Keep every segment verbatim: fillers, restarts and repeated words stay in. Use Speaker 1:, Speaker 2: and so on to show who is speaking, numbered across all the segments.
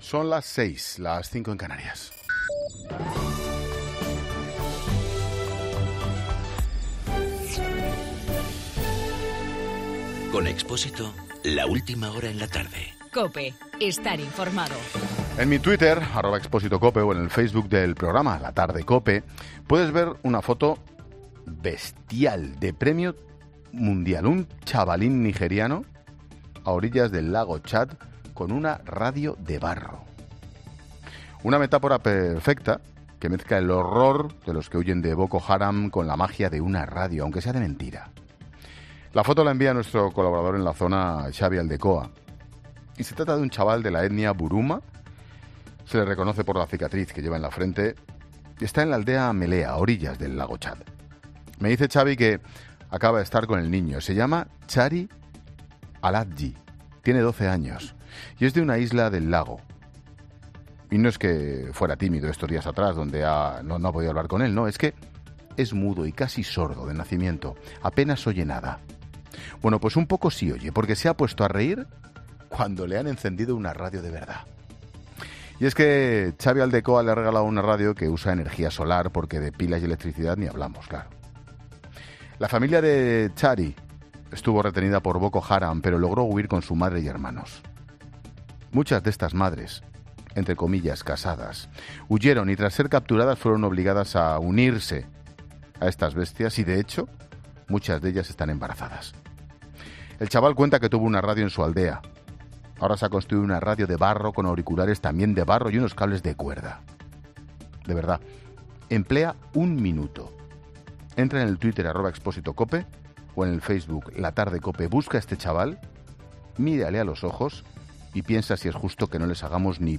Speaker 1: Son las seis, las cinco en Canarias.
Speaker 2: Con Expósito, la última hora en la tarde.
Speaker 3: COPE, estar informado.
Speaker 1: En mi Twitter, arroba Expósito Cope, o en el Facebook del programa La Tarde Cope, puedes ver una foto bestial de premio mundial. Un chavalín nigeriano a orillas del lago Chad con una radio de barro. Una metáfora perfecta que mezcla el horror de los que huyen de Boko Haram con la magia de una radio, aunque sea de mentira. La foto la envía nuestro colaborador en la zona, Xavi Aldecoa. Y se trata de un chaval de la etnia Buruma. Se le reconoce por la cicatriz que lleva en la frente. Y está en la aldea Melea, a orillas del lago Chad. Me dice Xavi que acaba de estar con el niño. Se llama Chari Aladji. Tiene doce años. Y es de una isla del lago. Y no es que fuera tímido estos días atrás, donde ha, no, no ha podido hablar con él. No, es que es mudo y casi sordo de nacimiento. Apenas oye nada. Bueno, pues un poco sí oye, porque se ha puesto a reír cuando le han encendido una radio de verdad. Y es que Xavi Aldecoa le ha regalado una radio que usa energía solar, porque de pilas y electricidad ni hablamos, claro. La familia de Chari estuvo retenida por Boko Haram, pero logró huir con su madre y hermanos. Muchas de estas madres, entre comillas, casadas, huyeron y tras ser capturadas fueron obligadas a unirse a estas bestias y, de hecho, muchas de ellas están embarazadas. El chaval cuenta que tuvo una radio en su aldea. Ahora se ha construido una radio de barro con auriculares también de barro y unos cables de cuerda. De verdad, emplea un minuto. Entra en el Twitter arroba Expósito Cope o en el Facebook La Tarde Cope. Busca a este chaval, mírale a los ojos y piensa si es justo que no les hagamos ni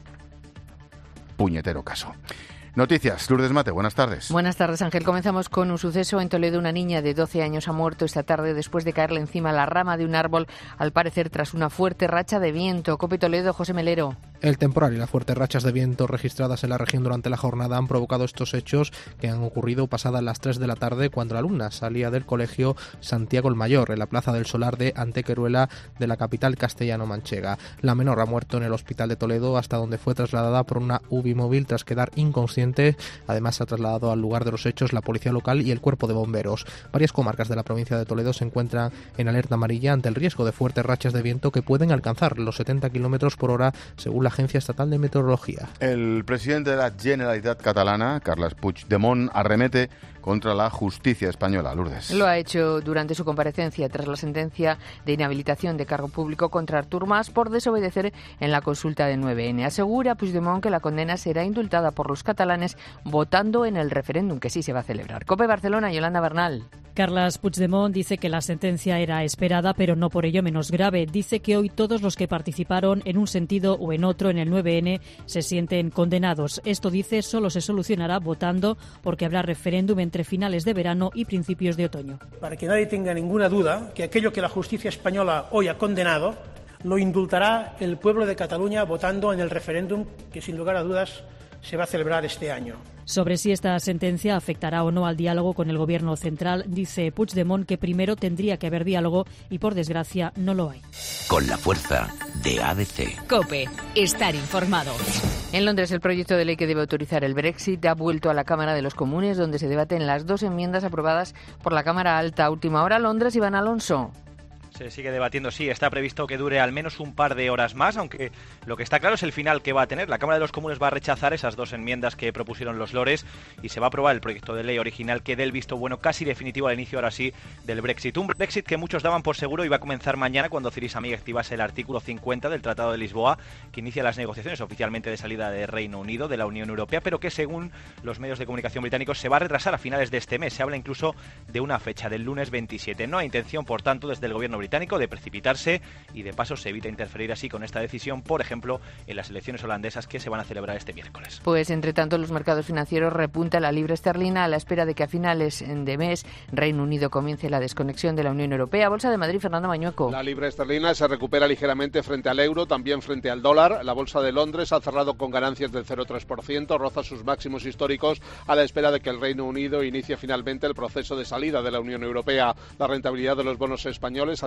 Speaker 1: puñetero caso. Noticias, Lourdes Mate, buenas tardes.
Speaker 4: Buenas tardes, Ángel. Comenzamos con un suceso en Toledo. Una niña de doce años ha muerto esta tarde después de caerle encima la rama de un árbol, al parecer tras una fuerte racha de viento. COPE Toledo, José Melero.
Speaker 5: El temporal y las fuertes rachas de viento registradas en la región durante la jornada han provocado estos hechos que han ocurrido pasadas las tres de la tarde, cuando la alumna salía del colegio Santiago el Mayor, en la Plaza del Solar de Antequeruela de la capital castellano-manchega. La menor ha muerto en el hospital de Toledo, hasta donde fue trasladada por una U B I móvil tras quedar inconsciente. Además, se ha trasladado al lugar de los hechos la policía local y el cuerpo de bomberos. Varias comarcas de la provincia de Toledo se encuentran en alerta amarilla ante el riesgo de fuertes rachas de viento que pueden alcanzar los setenta kilómetros por hora, según la Agencia Estatal de Meteorología.
Speaker 1: El presidente de la Generalitat catalana, Carles Puigdemont, arremete contra la justicia española. Lourdes.
Speaker 4: Lo ha hecho durante su comparecencia tras la sentencia de inhabilitación de cargo público contra Artur Mas por desobedecer en la consulta de nueve ene. Asegura Puigdemont que la condena será indultada por los catalanes votando en el referéndum que sí se va a celebrar. COPE Barcelona, Yolanda Bernal.
Speaker 6: Carles Puigdemont dice que la sentencia era esperada, pero no por ello menos grave. Dice que hoy todos los que participaron en un sentido o en otro en el nueve ene se sienten condenados. Esto, dice, solo se solucionará votando, porque habrá referéndum entre finales de verano y principios de otoño.
Speaker 7: Para que nadie tenga ninguna duda que aquello que la justicia española hoy ha condenado lo indultará el pueblo de Cataluña votando en el referéndum que, sin lugar a dudas, se va a celebrar este año.
Speaker 6: Sobre si esta sentencia afectará o no al diálogo con el gobierno central, dice Puigdemont que primero tendría que haber diálogo y, por desgracia, no lo hay.
Speaker 2: Con la fuerza de A B C.
Speaker 3: COPE, estar informado.
Speaker 4: En Londres, el proyecto de ley que debe autorizar el Brexit ha vuelto a la Cámara de los Comunes, donde se debaten las dos enmiendas aprobadas por la Cámara Alta. Última hora, Londres, Iván Alonso.
Speaker 8: Se sigue debatiendo, sí, está previsto que dure al menos un par de horas más, aunque lo que está claro es el final que va a tener. La Cámara de los Comunes va a rechazar esas dos enmiendas que propusieron los lores y se va a aprobar el proyecto de ley original que dé el visto bueno casi definitivo al inicio, ahora sí, del Brexit. Un Brexit que muchos daban por seguro iba a comenzar mañana cuando Theresa May activase el artículo cincuenta del Tratado de Lisboa, que inicia las negociaciones oficialmente de salida del Reino Unido de la Unión Europea, pero que según los medios de comunicación británicos se va a retrasar a finales de este mes. Se habla incluso de una fecha del lunes veintisiete. No hay intención, por tanto, desde el gobierno británico de precipitar y de paso se evita interferir así con esta decisión, por ejemplo, en las elecciones holandesas que se van a celebrar este miércoles.
Speaker 4: Pues entre tanto, los mercados financieros repunta la libra esterlina a la espera de que a finales de mes Reino Unido comience la desconexión de la Unión Europea. Bolsa de Madrid, Fernando Mañueco.
Speaker 9: La libra esterlina se recupera ligeramente frente al euro, también frente al dólar. La bolsa de Londres ha cerrado con ganancias del cero coma tres por ciento, roza sus máximos históricos a la espera de que el Reino Unido inicie finalmente el proceso de salida de la Unión Europea. La rentabilidad de los bonos españoles a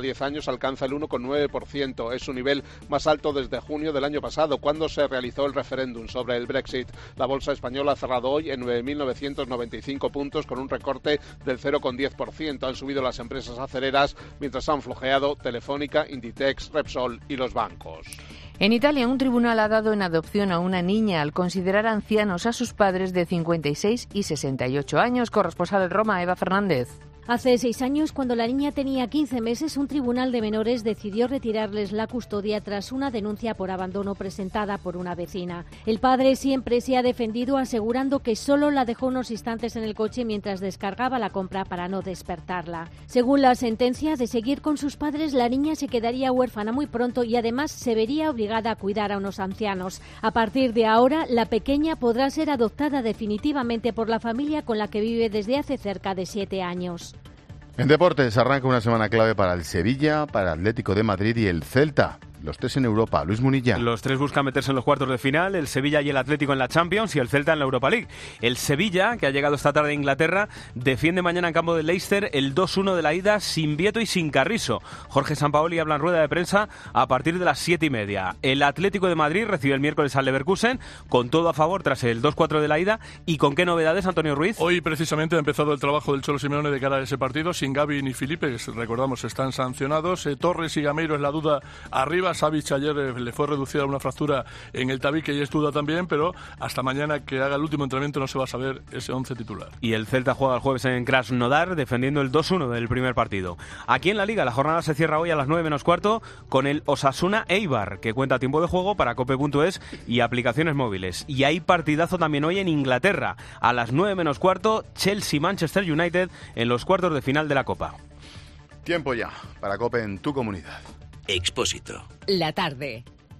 Speaker 9: diez años alcanza el uno coma nueve por ciento. Es su nivel más alto desde junio del año pasado, cuando se realizó el referéndum sobre el Brexit. La bolsa española ha cerrado hoy en nueve mil novecientos noventa y cinco puntos, con un recorte del cero coma diez por ciento. Han subido las empresas acereras, mientras han flojeado Telefónica, Inditex, Repsol y los bancos.
Speaker 4: En Italia, un tribunal ha dado en adopción a una niña al considerar ancianos a sus padres de cincuenta y seis y sesenta y ocho años. Corresponsal en Roma, Eva Fernández.
Speaker 10: Hace seis años, cuando la niña tenía quince meses, un tribunal de menores decidió retirarles la custodia tras una denuncia por abandono presentada por una vecina. El padre siempre se ha defendido, asegurando que solo la dejó unos instantes en el coche mientras descargaba la compra para no despertarla. Según la sentencia, de seguir con sus padres, la niña se quedaría huérfana muy pronto y además se vería obligada a cuidar a unos ancianos. A partir de ahora, la pequeña podrá ser adoptada definitivamente por la familia con la que vive desde hace cerca de siete años.
Speaker 1: En deportes arranca una semana clave para el Sevilla, para el Atlético de Madrid y el Celta. Los tres en Europa. Luis Munilla.
Speaker 11: Los tres buscan meterse en los cuartos de final, el Sevilla y el Atlético en la Champions y el Celta en la Europa League. El Sevilla, que ha llegado esta tarde a Inglaterra, defiende mañana en campo del Leicester el dos uno de la ida sin Vieto y sin Carrizo. Jorge Sampaoli habla en rueda de prensa a partir de las siete y media. El Atlético de Madrid recibe el miércoles al Leverkusen, con todo a favor tras el dos cuatro de la ida. ¿Y con qué novedades, Antonio Ruiz?
Speaker 12: Hoy precisamente ha empezado el trabajo del Cholo Simeone de cara a ese partido, sin Gavi ni Felipe, que recordamos están sancionados. Eh, Torres y Gameiro es la duda arriba. Savic ayer eh, le fue reducida una fractura en el tabique y es duda también, pero hasta mañana que haga el último entrenamiento no se va a saber ese once titular.
Speaker 11: Y el Celta juega el jueves en Krasnodar, defendiendo el dos uno del primer partido. Aquí en la Liga, la jornada se cierra hoy a las nueve menos cuarto con el Osasuna Eibar, que cuenta tiempo de juego para cope punto es y aplicaciones móviles. Y hay partidazo también hoy en Inglaterra, a las nueve menos cuarto, Chelsea-Manchester United en los cuartos de final de la Copa.
Speaker 1: Tiempo ya para COPE en tu comunidad.
Speaker 2: Expósito.
Speaker 3: La tarde.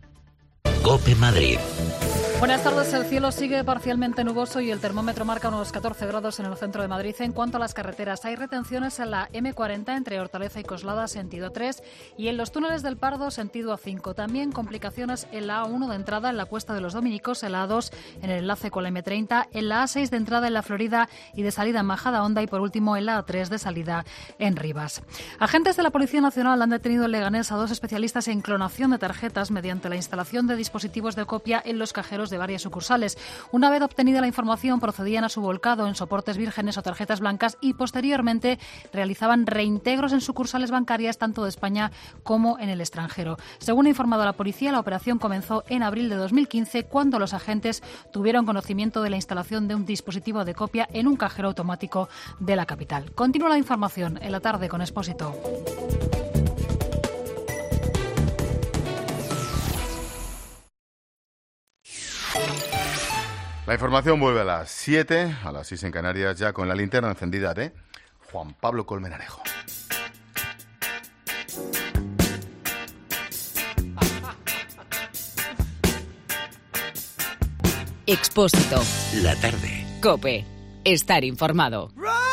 Speaker 2: COPE Madrid.
Speaker 13: Buenas tardes. El cielo sigue parcialmente nuboso y el termómetro marca unos catorce grados en el centro de Madrid. En cuanto a las carreteras, hay retenciones en la eme cuarenta entre Hortaleza y Coslada, sentido tres, y en los túneles del Pardo, sentido A cinco. También complicaciones en la A uno de entrada en la Cuesta de los Dominicos, en la A dos en el enlace con la eme treinta, en la A seis de entrada en la Florida y de salida en Majadahonda y por último en la A tres de salida en Rivas. Agentes de la Policía Nacional han detenido en Leganés a dos especialistas en clonación de tarjetas mediante la instalación de dispositivos de copia en los cajeros de varias sucursales. Una vez obtenida la información, procedían a su volcado en soportes vírgenes o tarjetas blancas y posteriormente realizaban reintegros en sucursales bancarias tanto de España como en el extranjero. Según ha informado la policía, la operación comenzó en abril de dos mil quince, cuando los agentes tuvieron conocimiento de la instalación de un dispositivo de copia en un cajero automático de la capital. Continúa la información en la tarde con Expósito.
Speaker 1: La información vuelve a las siete, a las seis en Canarias, ya con la linterna encendida de Juan Pablo Colmenarejo.
Speaker 3: Expósito.
Speaker 2: La tarde.
Speaker 3: COPE. Estar informado.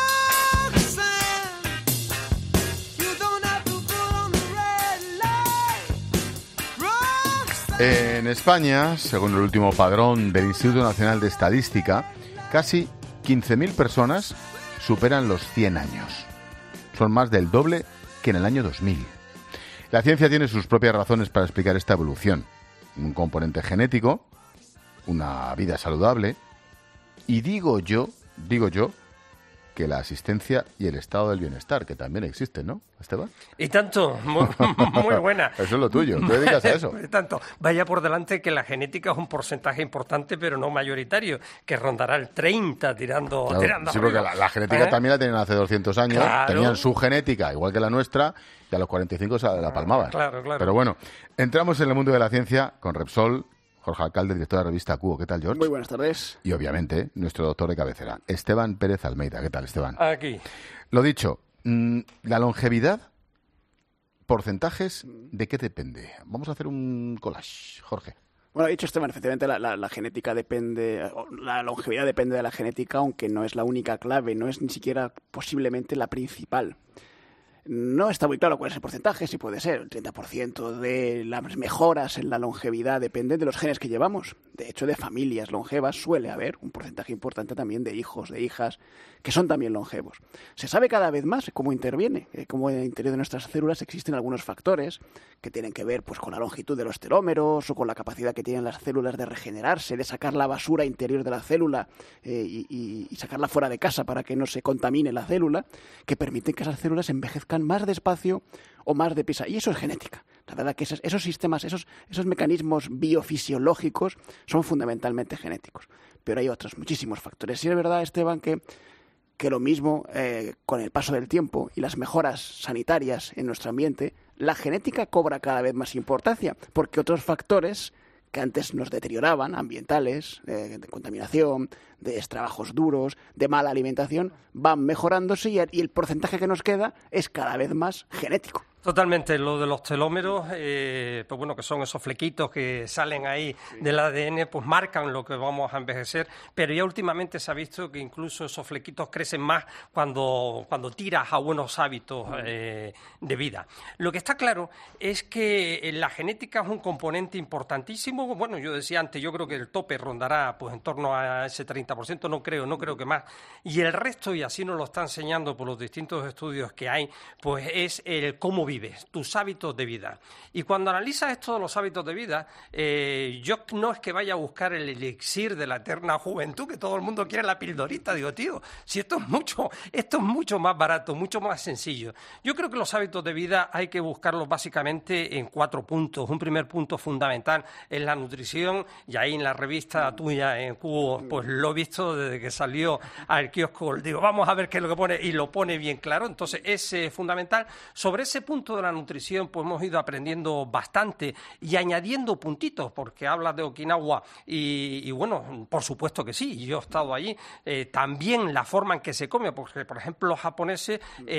Speaker 1: En España, según el último padrón del Instituto Nacional de Estadística, casi quince mil personas superan los cien años. Son más del doble que en el año dos mil. La ciencia tiene sus propias razones para explicar esta evolución. Un componente genético, una vida saludable y digo yo, digo yo, que la asistencia y el estado del bienestar, que también existen, ¿no, Esteban?
Speaker 14: Y tanto, muy, muy buena.
Speaker 1: Eso es lo tuyo, te dedicas a eso.
Speaker 14: Y tanto, vaya por delante que la genética es un porcentaje importante, pero no mayoritario, que rondará el treinta tirando,
Speaker 1: Claro,
Speaker 14: tirando
Speaker 1: sí,
Speaker 14: arriba.
Speaker 1: porque la, la genética
Speaker 14: ¿Eh?
Speaker 1: también la tenían hace doscientos años,
Speaker 14: Claro.
Speaker 1: tenían su genética, igual que la nuestra, y a los cuarenta y cinco se la palmaban.
Speaker 14: Claro, claro.
Speaker 1: Pero bueno, entramos en el mundo de la ciencia con Repsol, Jorge Alcalde, director de la revista Cubo. ¿Qué tal, George?
Speaker 15: Muy buenas tardes.
Speaker 1: Y obviamente, nuestro doctor de cabecera, Esteban Pérez Almeida. ¿Qué tal, Esteban?
Speaker 14: Aquí.
Speaker 1: Lo dicho, mmm, la longevidad, porcentajes, ¿de qué depende? Vamos a hacer un collage, Jorge.
Speaker 15: Bueno, ha dicho Esteban, efectivamente la, la, la genética depende, la longevidad depende de la genética, aunque no es la única clave, no es ni siquiera posiblemente la principal. No está muy claro cuál es el porcentaje, si puede ser el treinta por ciento de las mejoras en la longevidad dependen de los genes que llevamos. De hecho, de familias longevas suele haber un porcentaje importante también de hijos, de hijas, que son también longevos. Se sabe cada vez más cómo interviene, cómo en el interior de nuestras células existen algunos factores que tienen que ver pues, con la longitud de los telómeros o con la capacidad que tienen las células de regenerarse, de sacar la basura interior de la célula eh, y, y, y sacarla fuera de casa para que no se contamine la célula, que permiten que esas células envejezcan más despacio o más deprisa. Y eso es genética. La verdad que esos, esos sistemas, esos, esos mecanismos biofisiológicos son fundamentalmente genéticos. Pero hay otros, muchísimos factores. Y es verdad, Esteban, que, que lo mismo eh, con el paso del tiempo y las mejoras sanitarias en nuestro ambiente, la genética cobra cada vez más importancia, porque otros factores que antes nos deterioraban, ambientales, eh, de contaminación, de trabajos duros, de mala alimentación, van mejorándose y el porcentaje que nos queda es cada vez más genético.
Speaker 14: Totalmente, lo de los telómeros, eh, pues bueno, que son esos flequitos que salen ahí sí. del A D N, pues marcan lo que vamos a envejecer, pero ya últimamente se ha visto que incluso esos flequitos crecen más cuando, cuando tiras a buenos hábitos eh, de vida. Lo que está claro es que la genética es un componente importantísimo. Bueno, yo decía antes, yo creo que el tope rondará pues en torno a ese treinta por ciento, no creo, no creo que más. Y el resto, y así nos lo está enseñando por los distintos estudios que hay, pues es el cómo vivir. Vives, tus hábitos de vida. Y cuando analizas esto de los hábitos de vida, eh, yo no es que vaya a buscar el elixir de la eterna juventud, que todo el mundo quiere la pildorita. Digo, tío, si esto es mucho, esto es mucho más barato, mucho más sencillo. Yo creo que los hábitos de vida hay que buscarlos básicamente en cuatro puntos. Un primer punto fundamental es la nutrición, y ahí en la revista tuya, en Cubo, pues lo he visto desde que salió al kiosco. Digo, vamos a ver qué es lo que pone, y lo pone bien claro. Entonces, ese es fundamental. Sobre ese punto de la nutrición, pues hemos ido aprendiendo bastante y añadiendo puntitos, porque hablas de Okinawa y, y bueno, por supuesto que sí, yo he estado allí. Eh, también la forma en que se come, porque por ejemplo los japoneses,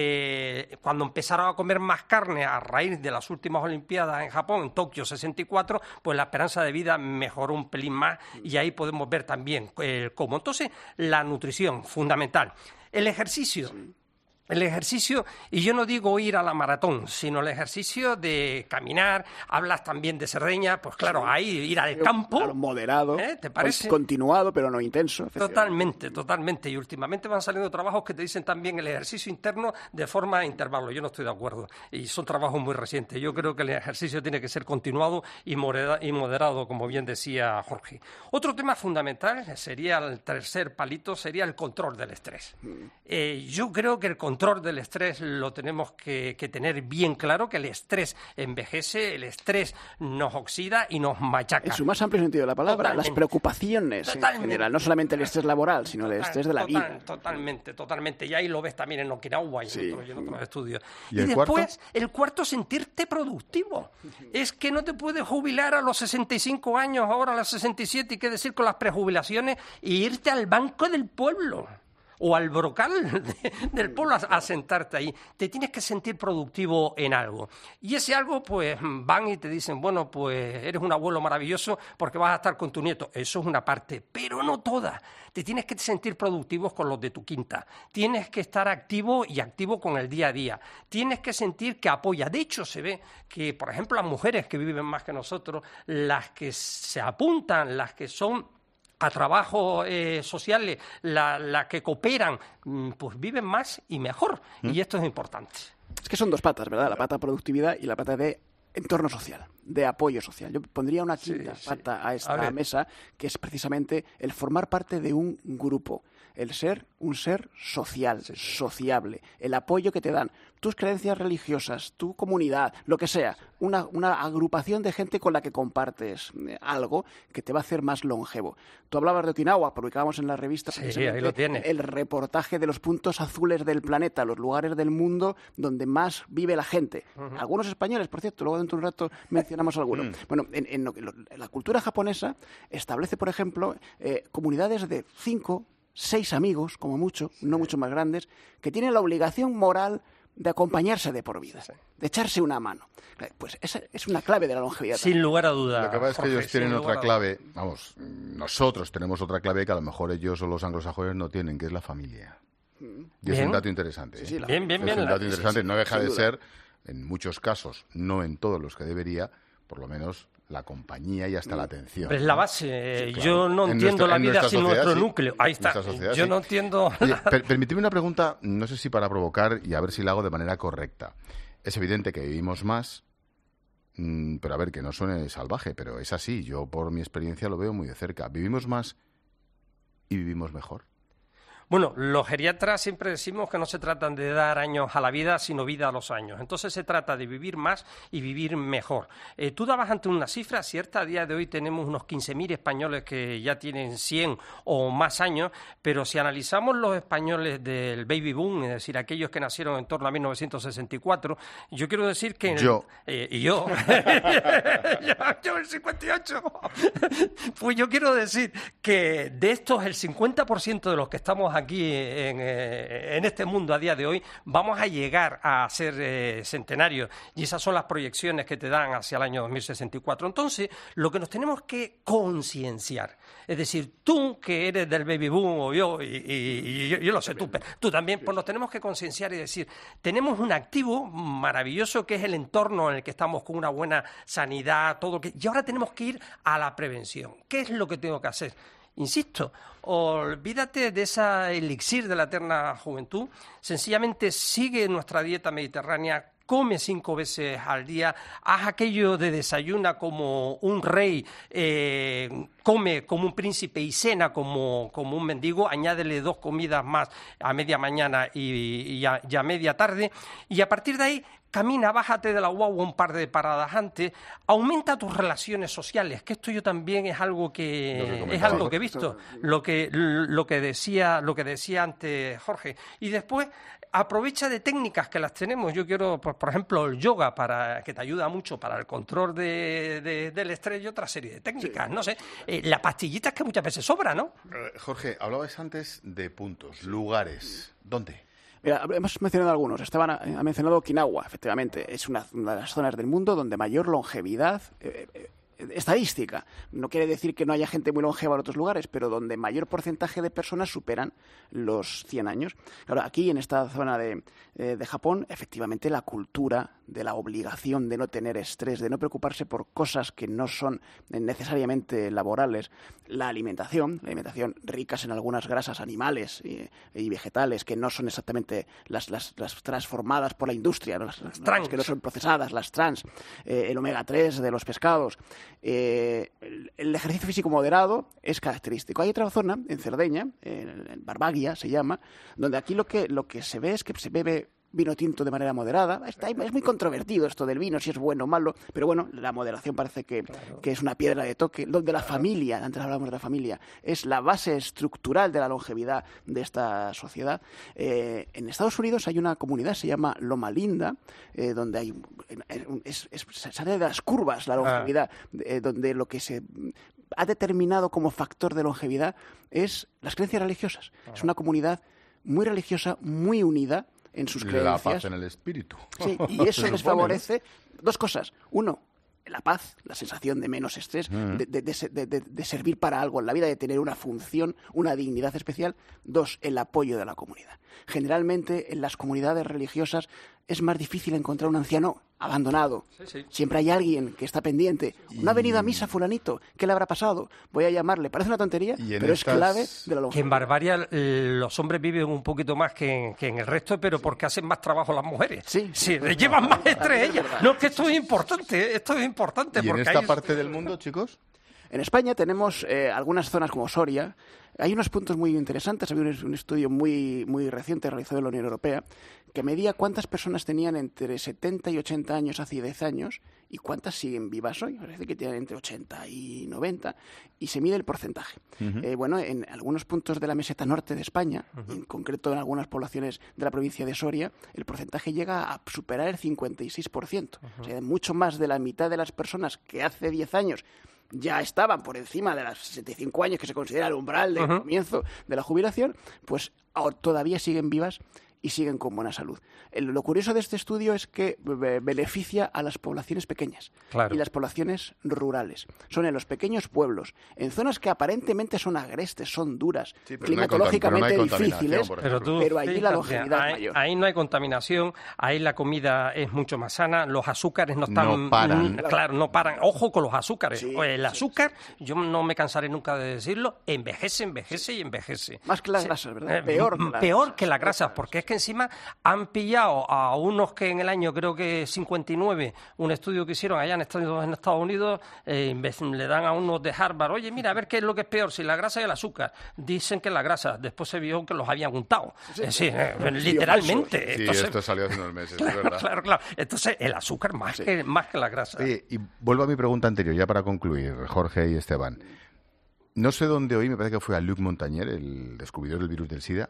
Speaker 14: eh, cuando empezaron a comer más carne a raíz de las últimas Olimpiadas en Japón, en Tokio sesenta y cuatro, pues la esperanza de vida mejoró un pelín más y ahí podemos ver también eh, cómo. Entonces, la nutrición, fundamental. El ejercicio. Sí. El ejercicio, y yo no digo ir a la maratón, sino el ejercicio de caminar. Hablas también de Cerdeña, pues claro, sí. ahí ir al campo.
Speaker 15: Claro, moderado,
Speaker 14: ¿eh? ¿Te parece?
Speaker 15: Continuado, pero no intenso.
Speaker 14: Totalmente, totalmente. Y últimamente van saliendo trabajos que te dicen también el ejercicio interno de forma a intervalo. Yo no estoy de acuerdo. Y son trabajos muy recientes. Yo creo que el ejercicio tiene que ser continuado y moderado, como bien decía Jorge. Otro tema fundamental sería el tercer palito, sería el control del estrés. Mm. Eh, yo creo que el control control del estrés lo tenemos que, que tener bien claro, que el estrés envejece, el estrés nos oxida y nos machaca.
Speaker 15: En su más amplio sentido de la palabra,
Speaker 14: totalmente.
Speaker 15: Las preocupaciones totalmente. En general, no solamente el estrés laboral, sino Total, el estrés de la
Speaker 14: total,
Speaker 15: vida.
Speaker 14: Totalmente, totalmente. Y ahí lo ves también en Okinawa y, sí. en, otros, y en otros estudios.
Speaker 1: ¿Y,
Speaker 14: y
Speaker 1: el
Speaker 14: después,
Speaker 1: cuarto?
Speaker 14: el cuarto, sentirte productivo. Es que no te puedes jubilar a los sesenta y cinco años, ahora a los sesenta y siete, y qué decir con las prejubilaciones, y irte al Banco del Pueblo. O al brocal de, del pueblo a, a sentarte ahí. Te tienes que sentir productivo en algo. Y ese algo, pues, van y te dicen, bueno, pues, eres un abuelo maravilloso porque vas a estar con tu nieto. Eso es una parte, pero no toda. Te tienes que sentir productivo con los de tu quinta. Tienes que estar activo y activo con el día a día. Tienes que sentir que apoya. De hecho, se ve que, por ejemplo, las mujeres que viven más que nosotros, las que se apuntan, las que son a trabajos eh, sociales, las la que cooperan, pues viven más y mejor. ¿Mm? Y esto es importante.
Speaker 15: Es que son dos patas, ¿verdad? La pata productividad y la pata de entorno social, de apoyo social. Yo pondría una quinta sí, pata sí. a esta a mesa, que es precisamente el formar parte de un grupo, el ser un ser social, sí, sí. sociable, el apoyo que te dan tus creencias religiosas, tu comunidad, lo que sea, una, una agrupación de gente con la que compartes algo que te va a hacer más longevo. Tú hablabas de Okinawa, publicábamos en la revista
Speaker 14: sí, ahí lo tiene.
Speaker 15: El reportaje de los puntos azules del planeta, los lugares del mundo donde más vive la gente. Uh-huh. Algunos españoles, por cierto, luego dentro de un rato mencionamos algunos. Uh-huh. Bueno, en, en, en la cultura japonesa establece, por ejemplo, eh, comunidades de cinco, seis amigos, como mucho, no mucho más grandes, que tienen la obligación moral de acompañarse de por vida, sí, sí. de echarse una mano. Pues esa es una clave de la longevidad.
Speaker 14: Sin lugar a duda.
Speaker 1: Lo que pasa es que
Speaker 14: Jorge,
Speaker 1: ellos tienen otra clave, vamos, nosotros tenemos otra clave que a lo mejor ellos o los anglosajones no tienen, que es la familia. Y bien. Es un dato interesante.
Speaker 14: Sí, sí, la... Bien, bien,
Speaker 1: es
Speaker 14: bien.
Speaker 1: un dato la... interesante.
Speaker 14: Sí, sí,
Speaker 1: no deja de
Speaker 14: duda.
Speaker 1: ser, en muchos casos, no en todos los que debería, por lo menos la compañía y hasta la atención.
Speaker 14: Pero es la base. Sí, claro. Yo no
Speaker 1: en
Speaker 14: entiendo
Speaker 1: nuestro,
Speaker 14: la vida sin
Speaker 1: sociedad,
Speaker 14: nuestro
Speaker 1: sí.
Speaker 14: núcleo. Ahí está.
Speaker 1: Sociedad,
Speaker 14: Yo
Speaker 1: sí.
Speaker 14: no entiendo...
Speaker 1: Oye, per permitidme una pregunta, no sé si para provocar y a ver si la hago de manera correcta. Es evidente que vivimos más, mmm, pero a ver, que no suene salvaje, pero es así. Yo, por mi experiencia, lo veo muy de cerca. ¿Vivimos más y vivimos mejor?
Speaker 14: Bueno, los geriatras siempre decimos que no se tratan de dar años a la vida, sino vida a los años. Entonces se trata de vivir más y vivir mejor. Eh, tú dabas ante una cifra cierta. A día de hoy tenemos unos quince mil españoles que ya tienen cien o más años, pero si analizamos los españoles del baby boom, es decir, aquellos que nacieron en torno a mil novecientos sesenta y cuatro, yo quiero decir que...
Speaker 1: Yo.
Speaker 14: Eh, y yo. yo el cincuenta y ocho. Pues yo quiero decir que de estos el cincuenta por ciento de los que estamos aquí en, en este mundo a día de hoy, vamos a llegar a ser eh, centenarios, y esas son las proyecciones que te dan hacia el año dos mil sesenta y cuatro. Entonces, lo que nos tenemos que concienciar, es decir, tú que eres del baby boom o yo, y, y, y yo, yo lo sé, tú, tú también, pues nos tenemos que concienciar y decir, tenemos un activo maravilloso que es el entorno en el que estamos con una buena sanidad, todo que, y ahora tenemos que ir a la prevención. ¿Qué es lo que tengo que hacer? Insisto, olvídate de esa elixir de la eterna juventud, sencillamente sigue nuestra dieta mediterránea, come cinco veces al día, haz aquello de desayuna como un rey, eh, come como un príncipe y cena como, como un mendigo, añádele dos comidas más a media mañana y, y, a, y a media tarde, y a partir de ahí camina, bájate de la guagua un par de paradas antes, aumenta tus relaciones sociales, que esto yo también es algo que es algo que he visto, lo que lo que decía lo que decía antes Jorge, y después aprovecha de técnicas que las tenemos. Yo quiero, pues, por ejemplo, el yoga, para que te ayuda mucho para el control de, de, del estrés, y otra serie de técnicas, sí. No sé, eh, la pastillita es que muchas veces sobra, ¿no?
Speaker 1: Eh, Jorge, hablabas antes de puntos, lugares, ¿dónde?
Speaker 15: Mira, hemos mencionado algunos. Esteban ha, ha mencionado Okinawa, efectivamente. Es una, una de las zonas del mundo donde mayor longevidad eh, eh, estadística. No quiere decir que no haya gente muy longeva en otros lugares, pero donde mayor porcentaje de personas superan los cien años. Claro, aquí en esta zona de, eh, de Japón, efectivamente la cultura de la obligación de no tener estrés, de no preocuparse por cosas que no son necesariamente laborales, la alimentación, la alimentación ricas en algunas grasas animales y, y vegetales que no son exactamente las, las, las transformadas por la industria, ¿no? las, las, las que no son procesadas, las trans, eh, el omega tres de los pescados. Eh, el, el ejercicio físico moderado es característico. Hay otra zona, en Cerdeña, en, en Barbagia se llama, donde aquí lo que, lo que se ve es que se bebe vino tinto de manera moderada. Está, es muy controvertido esto del vino, si es bueno o malo, pero bueno, la moderación parece que, claro. que es una piedra de toque, donde la familia, antes hablábamos de la familia, es la base estructural de la longevidad de esta sociedad. Eh, en Estados Unidos hay una comunidad, se llama Loma Linda, eh, donde hay es, es, es, sale de las curvas la longevidad, ah. eh, donde lo que se ha determinado como factor de longevidad es las creencias religiosas. Ah. Es una comunidad muy religiosa, muy unida en sus creencias.
Speaker 1: La paz en el espíritu.
Speaker 15: Sí, y eso les favorece dos cosas. Uno, la paz, la sensación de menos estrés, mm. de, de, de, de, de servir para algo en la vida, de tener una función, una dignidad especial. Dos, el apoyo de la comunidad. Generalmente en las comunidades religiosas es más difícil encontrar un anciano abandonado. Sí, sí. Siempre hay alguien que está pendiente. No ha venido a misa fulanito, ¿qué le habrá pasado? Voy a llamarle. Parece una tontería, pero estas... es clave de la longevidad.
Speaker 14: Que en Barbaria eh, los hombres viven un poquito más que en, que en el resto, pero porque hacen más trabajo las mujeres.
Speaker 15: Sí,
Speaker 14: sí, les llevan más estrés ellas. No, es que esto es importante, esto es importante.
Speaker 1: ¿Y
Speaker 14: porque
Speaker 1: en esta
Speaker 14: hay...
Speaker 1: parte del mundo, chicos?
Speaker 15: En España tenemos eh, algunas zonas como Soria. Hay unos puntos muy interesantes. Había un, un estudio muy, muy reciente realizado en la Unión Europea que medía cuántas personas tenían entre setenta y ochenta años hace diez años y cuántas siguen vivas hoy. Parece que tienen entre ochenta y noventa y se mide el porcentaje. Uh-huh. Eh, bueno, en algunos puntos de la meseta norte de España, uh-huh. en concreto en algunas poblaciones de la provincia de Soria, el porcentaje llega a superar el cincuenta y seis por ciento. Uh-huh. O sea, mucho más de la mitad de las personas que hace diez años ya estaban por encima de los sesenta y cinco años, que se considera el umbral del uh-huh. comienzo de la jubilación, pues todavía siguen vivas y siguen con buena salud. El, lo curioso de este estudio es que be- beneficia a las poblaciones pequeñas
Speaker 14: Claro.
Speaker 15: y las poblaciones rurales. Son en los pequeños pueblos, en zonas que aparentemente son agrestes, son duras,
Speaker 14: Sí,
Speaker 15: pero climatológicamente no hay contam- pero no hay
Speaker 14: Pero,
Speaker 15: difíciles, pero,
Speaker 14: tú,
Speaker 15: allí la
Speaker 14: fíjate,
Speaker 15: longevidad
Speaker 14: ahí,
Speaker 15: es mayor.
Speaker 14: ahí no hay contaminación, ahí la comida es mucho más sana, los azúcares no están...
Speaker 1: No paran.
Speaker 14: mm, Claro, no paran. Ojo con los azúcares.
Speaker 15: Sí,
Speaker 14: el azúcar, yo no me cansaré nunca de decirlo, envejece, envejece y envejece.
Speaker 15: Más que las
Speaker 14: Sí,
Speaker 15: grasas, ¿verdad?
Speaker 14: eh,
Speaker 15: Peor que
Speaker 14: m-
Speaker 15: las
Speaker 14: peor
Speaker 15: grasas.
Speaker 14: que las grasas, porque es que encima han pillado a unos que en el año creo que cincuenta y nueve, un estudio que hicieron allá en Estados, en Estados Unidos, eh, en vez- le dan a unos de Harvard, oye, mira, a ver qué es lo que es peor, si la grasa y el azúcar. Dicen que la grasa, después se vio que los habían untado.
Speaker 15: Sí.
Speaker 14: Es decir, eh,
Speaker 15: Sí,
Speaker 14: literalmente.
Speaker 1: Sí,
Speaker 14: Entonces,
Speaker 1: esto salió hace unos meses,
Speaker 14: claro,
Speaker 1: es verdad.
Speaker 14: claro, claro. Entonces, el azúcar más, que, más que la grasa.
Speaker 1: Oye, y vuelvo a mi pregunta anterior, ya para concluir, Jorge y Esteban. No sé dónde oí, me parece que fue a Luc Montagnier, el descubridor del virus del SIDA,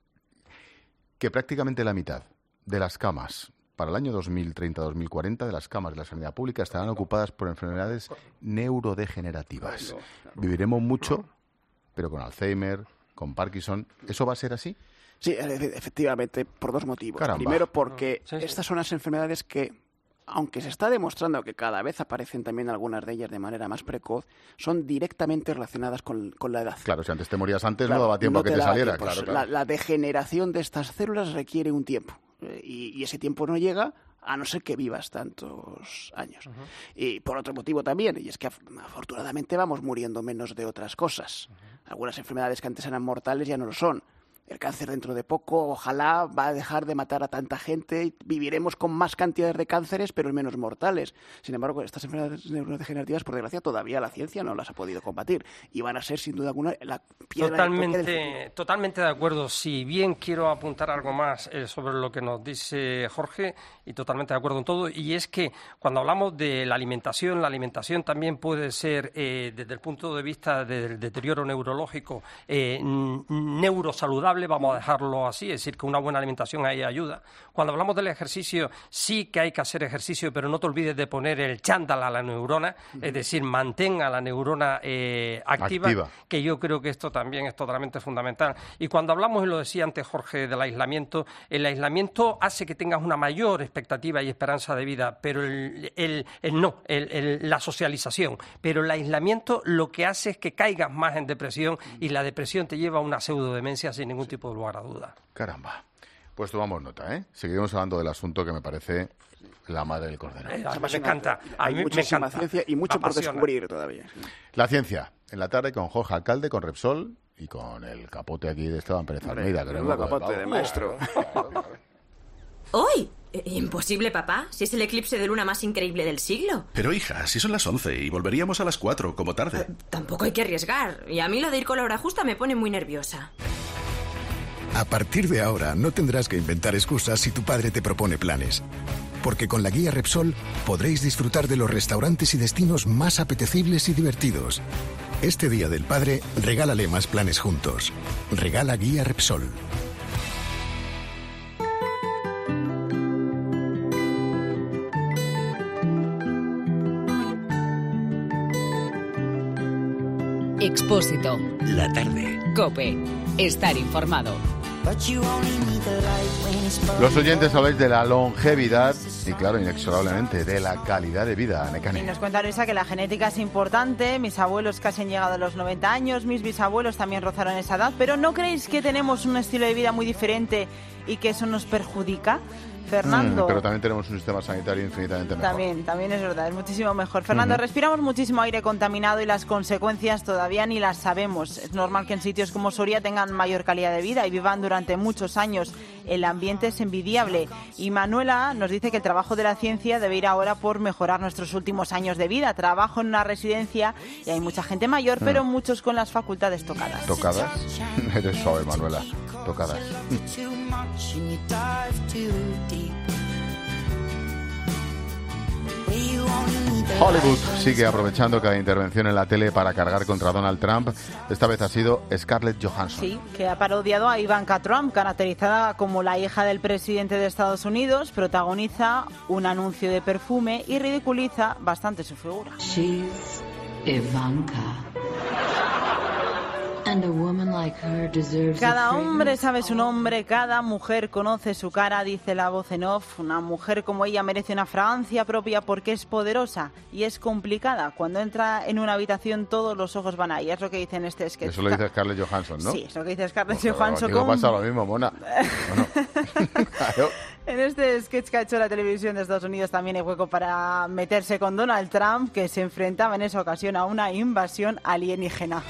Speaker 1: que prácticamente la mitad de las camas para el año dos mil treinta dos mil cuarenta de las camas de la sanidad pública estarán ocupadas por enfermedades neurodegenerativas. Viviremos mucho, pero con Alzheimer, con Parkinson. ¿Eso va a ser así?
Speaker 15: Sí, e- efectivamente, por dos motivos.
Speaker 1: Caramba.
Speaker 15: Primero, porque
Speaker 14: Sí, sí.
Speaker 15: estas son las enfermedades que, aunque se está demostrando que cada vez aparecen también algunas de ellas de manera más precoz, son directamente relacionadas con, con la edad.
Speaker 1: Claro, si antes te morías antes,
Speaker 15: Claro,
Speaker 1: no daba tiempo a que te
Speaker 15: daba
Speaker 1: saliera.
Speaker 15: tiempo.
Speaker 1: Claro,
Speaker 15: La,
Speaker 1: claro.
Speaker 15: la degeneración de estas células requiere un tiempo eh, y, y ese tiempo no llega a no ser que vivas tantos años. Uh-huh. Y por otro motivo también, y es que af- afortunadamente vamos muriendo menos de otras cosas. Uh-huh. Algunas enfermedades que antes eran mortales ya no lo son. El cáncer dentro de poco, ojalá, va a dejar de matar a tanta gente y viviremos con más cantidades de cánceres, pero menos mortales. Sin embargo, estas enfermedades neurodegenerativas, por desgracia, todavía la ciencia no las ha podido combatir y van a ser, sin duda alguna, la piedra del toque del futuro.
Speaker 14: Totalmente, totalmente de acuerdo. Si bien quiero apuntar algo más eh, sobre lo que nos dice Jorge, y totalmente de acuerdo en todo, y es que cuando hablamos de la alimentación, la alimentación también puede ser, eh, desde el punto de vista del deterioro neurológico, eh, n- neurosaludable, vamos a dejarlo así, es decir, que una buena alimentación ahí ayuda. Cuando hablamos del ejercicio, sí que hay que hacer ejercicio, pero no te olvides de poner el chándal a la neurona, es decir, mantenga la neurona eh, activa,
Speaker 1: Activa.
Speaker 14: que yo creo que esto también es totalmente fundamental. Y cuando hablamos, y lo decía antes Jorge, del aislamiento, el aislamiento hace que tengas una mayor expectativa y esperanza de vida, pero el, el, el no, el, el, la socialización, pero el aislamiento lo que hace es que caigas más en depresión y la depresión te lleva a una pseudodemencia sin ningún tipo de lugar a duda.
Speaker 1: Caramba. Pues tomamos nota, ¿eh? Seguiremos hablando del asunto que me parece la madre del cordero.
Speaker 14: Eh, me encanta. A
Speaker 15: Hay
Speaker 14: mí me
Speaker 15: muchísima
Speaker 14: encanta.
Speaker 15: ciencia y mucho
Speaker 14: Me
Speaker 15: por
Speaker 14: apasiona.
Speaker 15: descubrir todavía.
Speaker 1: La ciencia, en la tarde con Jorge Alcalde, con Repsol y con el capote aquí de Esteban Pérez Almeida. que
Speaker 15: menudo
Speaker 1: no me
Speaker 15: capote
Speaker 1: acuerdo.
Speaker 15: de maestro.
Speaker 16: ¡Hoy! Imposible, papá. Si es el eclipse de luna más increíble del siglo.
Speaker 17: Pero hija, si son las once y volveríamos a las cuatro, como tarde.
Speaker 16: Tampoco hay que arriesgar. Y a mí lo de ir con la hora justa me pone muy nerviosa.
Speaker 18: A partir de ahora no tendrás que inventar excusas si tu padre te propone planes. Porque con la guía Repsol podréis disfrutar de los restaurantes y destinos más apetecibles y divertidos. Este Día del Padre, regálale más planes juntos. Regala guía Repsol.
Speaker 3: Expósito.
Speaker 2: La tarde.
Speaker 3: COPE. Estar informado.
Speaker 1: Los oyentes habláis de la longevidad y, claro, inexorablemente, de la calidad de vida. Nekane.
Speaker 19: Y nos cuenta Luisa que la genética es importante. Mis abuelos casi han llegado a los noventa años, mis bisabuelos también rozaron esa edad. Pero ¿no creéis que tenemos un estilo de vida muy diferente y que eso nos perjudica? Fernando.
Speaker 1: Mm, pero también tenemos un sistema sanitario infinitamente mejor.
Speaker 19: También, también es verdad, es muchísimo mejor. Fernando,
Speaker 1: Uh-huh.
Speaker 19: respiramos muchísimo aire contaminado y las consecuencias todavía ni las sabemos. Es normal que en sitios como Soria tengan mayor calidad de vida y vivan durante muchos años. El ambiente es envidiable. Y Manuela nos dice que el trabajo de la ciencia debe ir ahora por mejorar nuestros últimos años de vida. Trabajo en una residencia y hay mucha gente mayor,
Speaker 1: Mm.
Speaker 19: pero muchos con las facultades tocadas.
Speaker 1: ¿Tocadas? Eres suave, Manuela. Tocadas. Hollywood sigue aprovechando cada intervención en la tele para cargar contra Donald Trump. Esta vez ha sido Scarlett Johansson.
Speaker 19: Sí, que ha parodiado a Ivanka Trump, caracterizada como la hija del presidente de Estados Unidos, protagoniza un anuncio de perfume y ridiculiza bastante su figura.
Speaker 20: She's Ivanka.
Speaker 19: Cada hombre sabe su nombre, cada mujer conoce su cara, dice la voz en off. Una mujer como ella merece una fragancia propia porque es poderosa y es complicada. Cuando entra en una habitación todos los ojos van ahí, es lo que dice en este sketch.
Speaker 1: Eso lo dice Scarlett Johansson, ¿no?
Speaker 19: Sí, es lo que dice Scarlett
Speaker 1: Pues,
Speaker 19: Johansson.
Speaker 1: ¿Cómo
Speaker 19: con...
Speaker 1: pasa lo mismo, mona? Bueno, claro.
Speaker 19: En este sketch que ha hecho la televisión de Estados Unidos también hay hueco para meterse con Donald Trump, que se enfrentaba en esa ocasión a una invasión alienígena.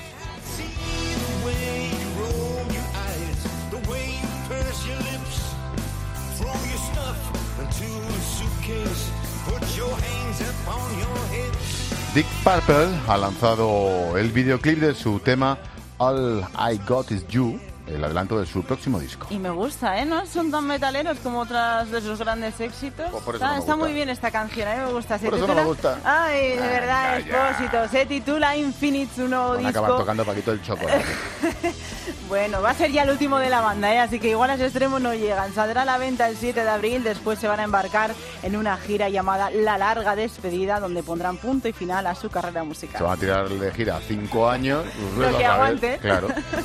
Speaker 1: Deep Purple ha lanzado el videoclip de su tema All I Got Is You, el adelanto de su próximo disco.
Speaker 19: Y me gusta, ¿eh? No son tan metaleros como otras de sus grandes éxitos.
Speaker 1: Pues por eso
Speaker 19: Está,
Speaker 1: no me
Speaker 19: está
Speaker 1: gusta.
Speaker 19: muy bien esta canción, a mí me gusta. Se
Speaker 1: Por eso
Speaker 19: titula...
Speaker 1: no me gusta.
Speaker 19: Ay, de
Speaker 1: Ay,
Speaker 19: verdad,
Speaker 1: ya,
Speaker 19: Expósito. Se titula Infinite, su nuevo
Speaker 1: Van a
Speaker 19: disco.
Speaker 1: acabar tocando Paquito el Chocolate.
Speaker 19: Bueno, va a ser ya el último de la banda, ¿eh? Así que igual a ese extremo no llegan. Saldrá a la venta el siete de abril, después se van a embarcar en una gira llamada La Larga Despedida, donde pondrán punto y final a su carrera musical.
Speaker 1: Se van a tirar de gira cinco años.
Speaker 19: Lo que aguante.
Speaker 1: Claro.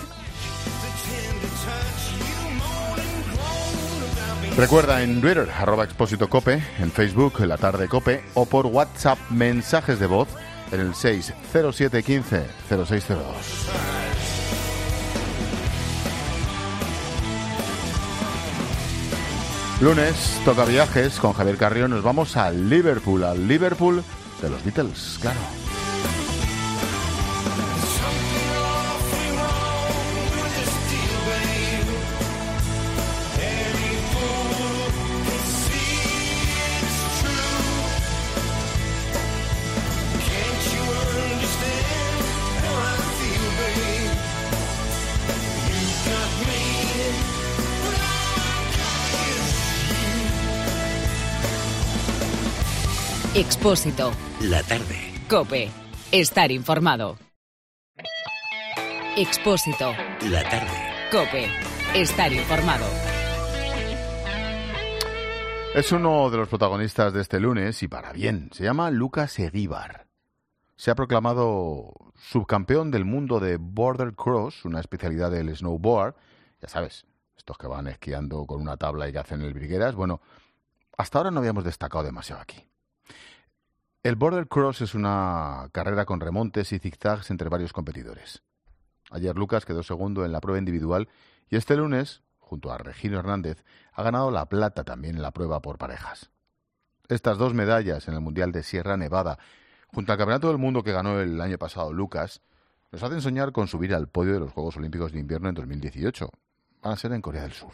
Speaker 1: Recuerda en Twitter, arroba Expósito Cope, en Facebook, La Tarde Cope, o por WhatsApp, mensajes de voz en el seis cero siete uno cinco cero seis cero dos. Lunes, toca viajes con Javier Carrión. Nos vamos a Liverpool, al Liverpool de los Beatles, claro.
Speaker 3: Expósito.
Speaker 2: La tarde.
Speaker 3: COPE. Estar informado. Expósito.
Speaker 2: La tarde.
Speaker 3: COPE. Estar informado.
Speaker 1: Es uno de los protagonistas de este lunes y para bien. Se llama Lucas Eguíbar. Se ha proclamado subcampeón del mundo de Border Cross, una especialidad del snowboard. Ya sabes, estos que van esquiando con una tabla y que hacen el brigueras. Bueno, hasta ahora no habíamos destacado demasiado aquí. El Border Cross es una carrera con remontes y zigzags entre varios competidores. Ayer Lucas quedó segundo en la prueba individual y este lunes, junto a Regino Hernández, ha ganado la plata también en la prueba por parejas. Estas dos medallas en el Mundial de Sierra Nevada, junto al Campeonato del Mundo que ganó el año pasado Lucas, nos hacen soñar con subir al podio de los Juegos Olímpicos de Invierno en dos mil dieciocho. Van a ser en Corea del Sur.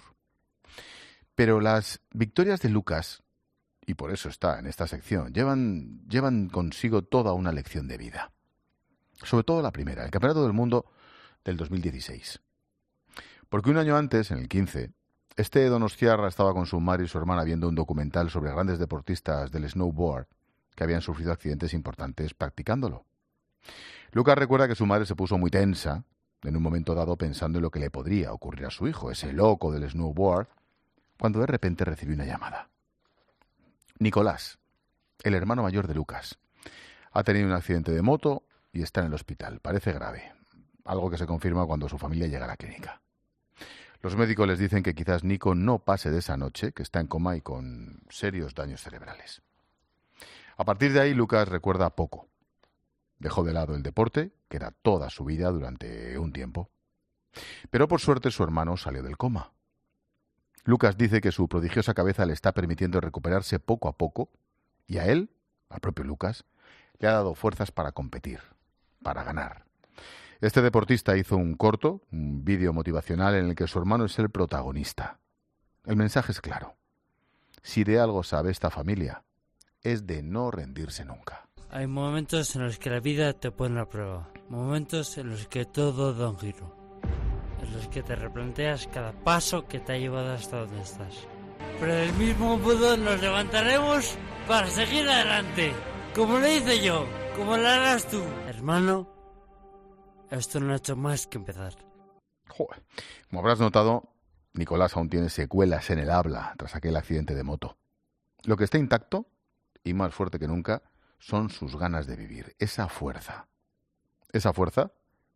Speaker 1: Pero las victorias de Lucas, y por eso está en esta sección, llevan, llevan consigo toda una lección de vida. Sobre todo la primera, el Campeonato del Mundo del dos mil dieciséis. Porque un año antes, en el quince, este donostiarra estaba con su madre y su hermana viendo un documental sobre grandes deportistas del snowboard que habían sufrido accidentes importantes practicándolo. Lucas recuerda que su madre se puso muy tensa en un momento dado pensando en lo que le podría ocurrir a su hijo, ese loco del snowboard, cuando de repente recibió una llamada. Nicolás, el hermano mayor de Lucas, ha tenido un accidente de moto y está en el hospital. Parece grave, algo que se confirma cuando su familia llega a la clínica. Los médicos les dicen que quizás Nico no pase de esa noche, que está en coma y con serios daños cerebrales. A partir de ahí, Lucas recuerda poco. Dejó de lado el deporte, que era toda su vida durante un tiempo. Pero por suerte su hermano salió del coma. Lucas dice que su prodigiosa cabeza le está permitiendo recuperarse poco a poco y a él, al propio Lucas, le ha dado fuerzas para competir, para ganar. Este deportista hizo un corto, un vídeo motivacional en el que su hermano es el protagonista. El mensaje es claro. Si de algo sabe esta familia, es de no rendirse nunca.
Speaker 20: Hay momentos en los que la vida te pone a prueba, momentos en los que todo da un giro, en los que te replanteas cada paso que te ha llevado hasta donde estás. Pero del mismo modo nos levantaremos para seguir adelante, como lo hice yo, como lo harás tú. Hermano, esto no ha hecho más que empezar.
Speaker 1: Joder. Como habrás notado, Nicolás aún tiene secuelas en el habla tras aquel accidente de moto. Lo que está intacto, y más fuerte que nunca, son sus ganas de vivir, esa fuerza. Esa fuerza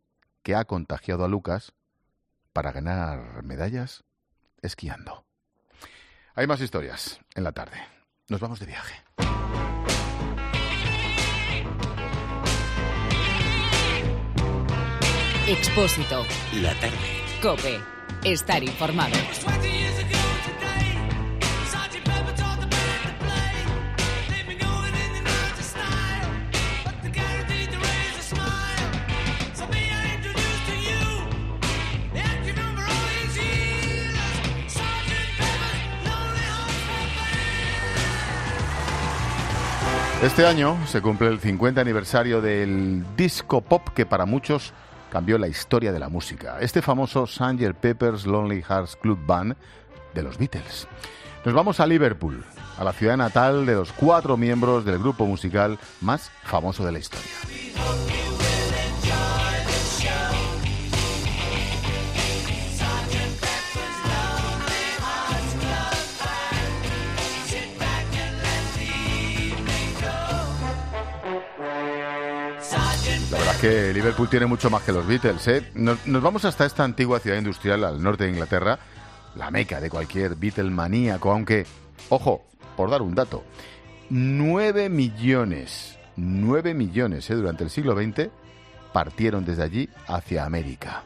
Speaker 1: que ha contagiado a Lucas para ganar medallas esquiando. Hay más historias en la tarde. Nos vamos de viaje.
Speaker 3: Expósito.
Speaker 2: La tarde.
Speaker 3: COPE. Estar informado.
Speaker 1: Este año se cumple el cincuenta aniversario del disco pop que para muchos cambió la historia de la música. Este famoso sargento Pepper's Lonely Hearts Club Band de los Beatles. Nos vamos a Liverpool, a la ciudad natal de los cuatro miembros del grupo musical más famoso de la historia. La verdad es que Liverpool tiene mucho más que los Beatles, ¿eh? Nos, nos vamos hasta esta antigua ciudad industrial al norte de Inglaterra, la meca de cualquier Beatlemaníaco, aunque, ojo, por dar un dato, nueve millones, nueve millones, ¿eh? durante el siglo veinte partieron desde allí hacia América.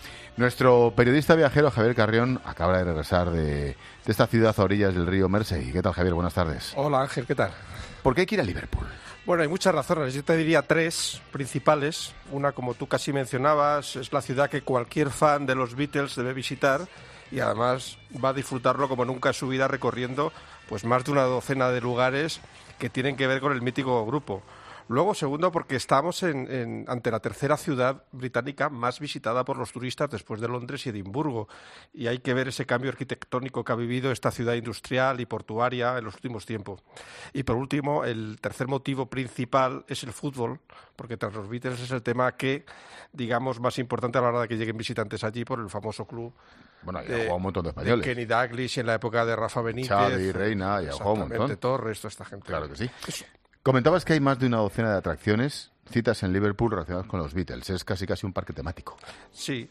Speaker 1: Nuestro periodista viajero Javier Carrión acaba de regresar de, de esta ciudad a orillas del río Mersey. ¿Qué tal, Javier? Buenas tardes.
Speaker 21: Hola, Ángel, ¿qué tal?
Speaker 1: ¿Por qué hay que ir a Liverpool?
Speaker 21: Bueno, hay muchas razones. Yo te diría tres principales. Una, como tú casi mencionabas, es la ciudad que cualquier fan de los Beatles debe visitar y además va a disfrutarlo como nunca en su vida recorriendo pues más de una docena de lugares que tienen que ver con el mítico grupo. Luego, segundo, porque estamos en, en, ante la tercera ciudad británica más visitada por los turistas después de Londres y Edimburgo. Y hay que ver ese cambio arquitectónico que ha vivido esta ciudad industrial y portuaria en los últimos tiempos. Y por último, el tercer motivo principal es el fútbol, porque tras los Beatles es el tema que, digamos, más importante a la hora de que lleguen visitantes allí por el famoso club.
Speaker 1: Bueno, ya ha jugado un montón de españoles.
Speaker 21: De Kenny Dalglish en la época de Rafa Benítez.
Speaker 1: Xavi, Reina, ya ha jugado un montón.
Speaker 21: Torres, toda esta gente.
Speaker 1: Claro que sí. Eso. Comentabas que hay más de una docena de atracciones, citas en Liverpool relacionadas con los Beatles. Es casi casi un parque temático.
Speaker 21: Sí.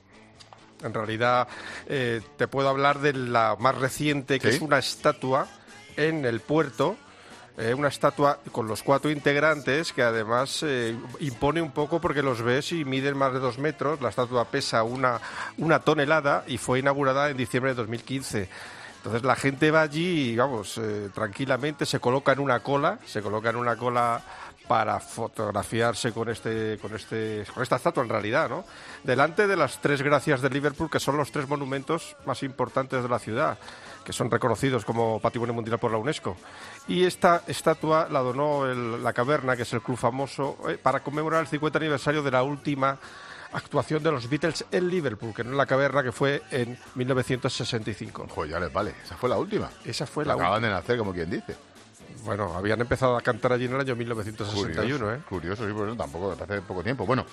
Speaker 21: En realidad, eh, te puedo hablar de la más reciente, que ¿sí? es una estatua en el puerto. Eh, una estatua con los cuatro integrantes que además eh, impone un poco porque los ves y miden más de dos metros. La estatua pesa una, una tonelada y fue inaugurada en diciembre de dos mil quince. Entonces la gente va allí y, vamos, eh, tranquilamente se coloca en una cola, se coloca en una cola para fotografiarse con este, con este, con esta estatua en realidad, ¿no? Delante de las tres gracias de Liverpool, que son los tres monumentos más importantes de la ciudad, que son reconocidos como Patrimonio Mundial por la UNESCO. Y esta estatua la donó el, la Caverna, que es el club famoso, eh, para conmemorar el cincuenta aniversario de la última actuación de los Beatles en Liverpool, que no en la Caverna, que fue en mil novecientos sesenta y cinco.
Speaker 1: Pues ya les vale, esa fue la última.
Speaker 21: Esa fue la última.
Speaker 1: Acaban de nacer, como quien dice.
Speaker 21: Bueno, habían empezado a cantar allí en el año mil novecientos sesenta y uno,
Speaker 1: curioso,
Speaker 21: ¿eh?
Speaker 1: Curioso, sí, por eso tampoco, hace poco tiempo. Bueno,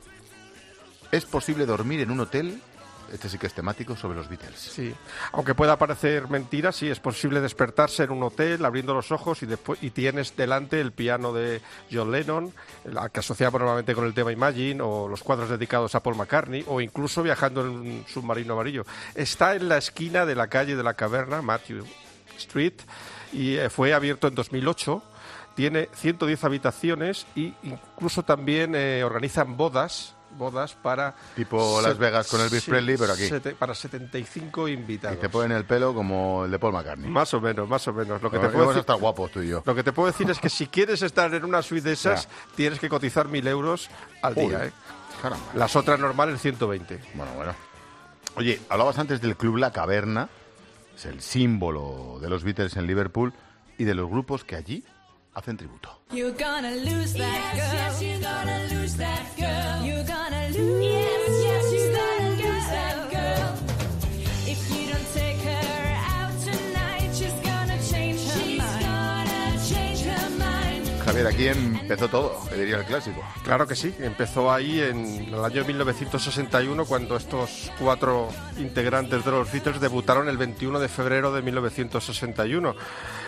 Speaker 1: ¿es posible dormir en un hotel? Este sí que es temático, sobre los Beatles.
Speaker 21: Sí, aunque pueda parecer mentira, sí, es posible despertarse en un hotel abriendo los ojos y después y tienes delante el piano de John Lennon, la que asociamos normalmente con el tema Imagine, o los cuadros dedicados a Paul McCartney, o incluso viajando en un submarino amarillo. Está en la esquina de la calle de la Caverna, Matthew Street, y fue abierto en dos mil ocho. Tiene ciento diez habitaciones y incluso también eh, organizan bodas. bodas para...
Speaker 1: Tipo Las Vegas con Elvis
Speaker 21: sí,
Speaker 1: Presley, pero aquí.
Speaker 21: Sete, para setenta y cinco invitados.
Speaker 1: Y te ponen el pelo como el de Paul McCartney.
Speaker 21: Más o menos, más o menos. Lo que,
Speaker 1: no,
Speaker 21: te puedo decir,
Speaker 1: estar guapos tú y yo.
Speaker 21: Lo que te puedo decir es que si quieres estar en una suite de esas, ya. tienes que cotizar mil euros al Uy, día. ¿eh?
Speaker 1: Caramba.
Speaker 21: Las otras normales, ciento veinte.
Speaker 1: Bueno, bueno. Oye, hablabas antes del club La Caverna, es el símbolo de los Beatles en Liverpool y de los grupos que allí hacen tributo. You're gonna lose that girl. Yes, yes, you're gonna lose that girl. You're gonna lose. Yes, yes, you're gonna lose that girl. If you don't take her out tonight, she's gonna change her she's mind. Gonna change her mind. Javier, aquí empezó todo, que diría el clásico.
Speaker 21: Claro que sí, empezó ahí en el año mil novecientos sesenta y uno, cuando estos cuatro integrantes de los Beatles debutaron el veintiuno de febrero de mil novecientos sesenta y uno.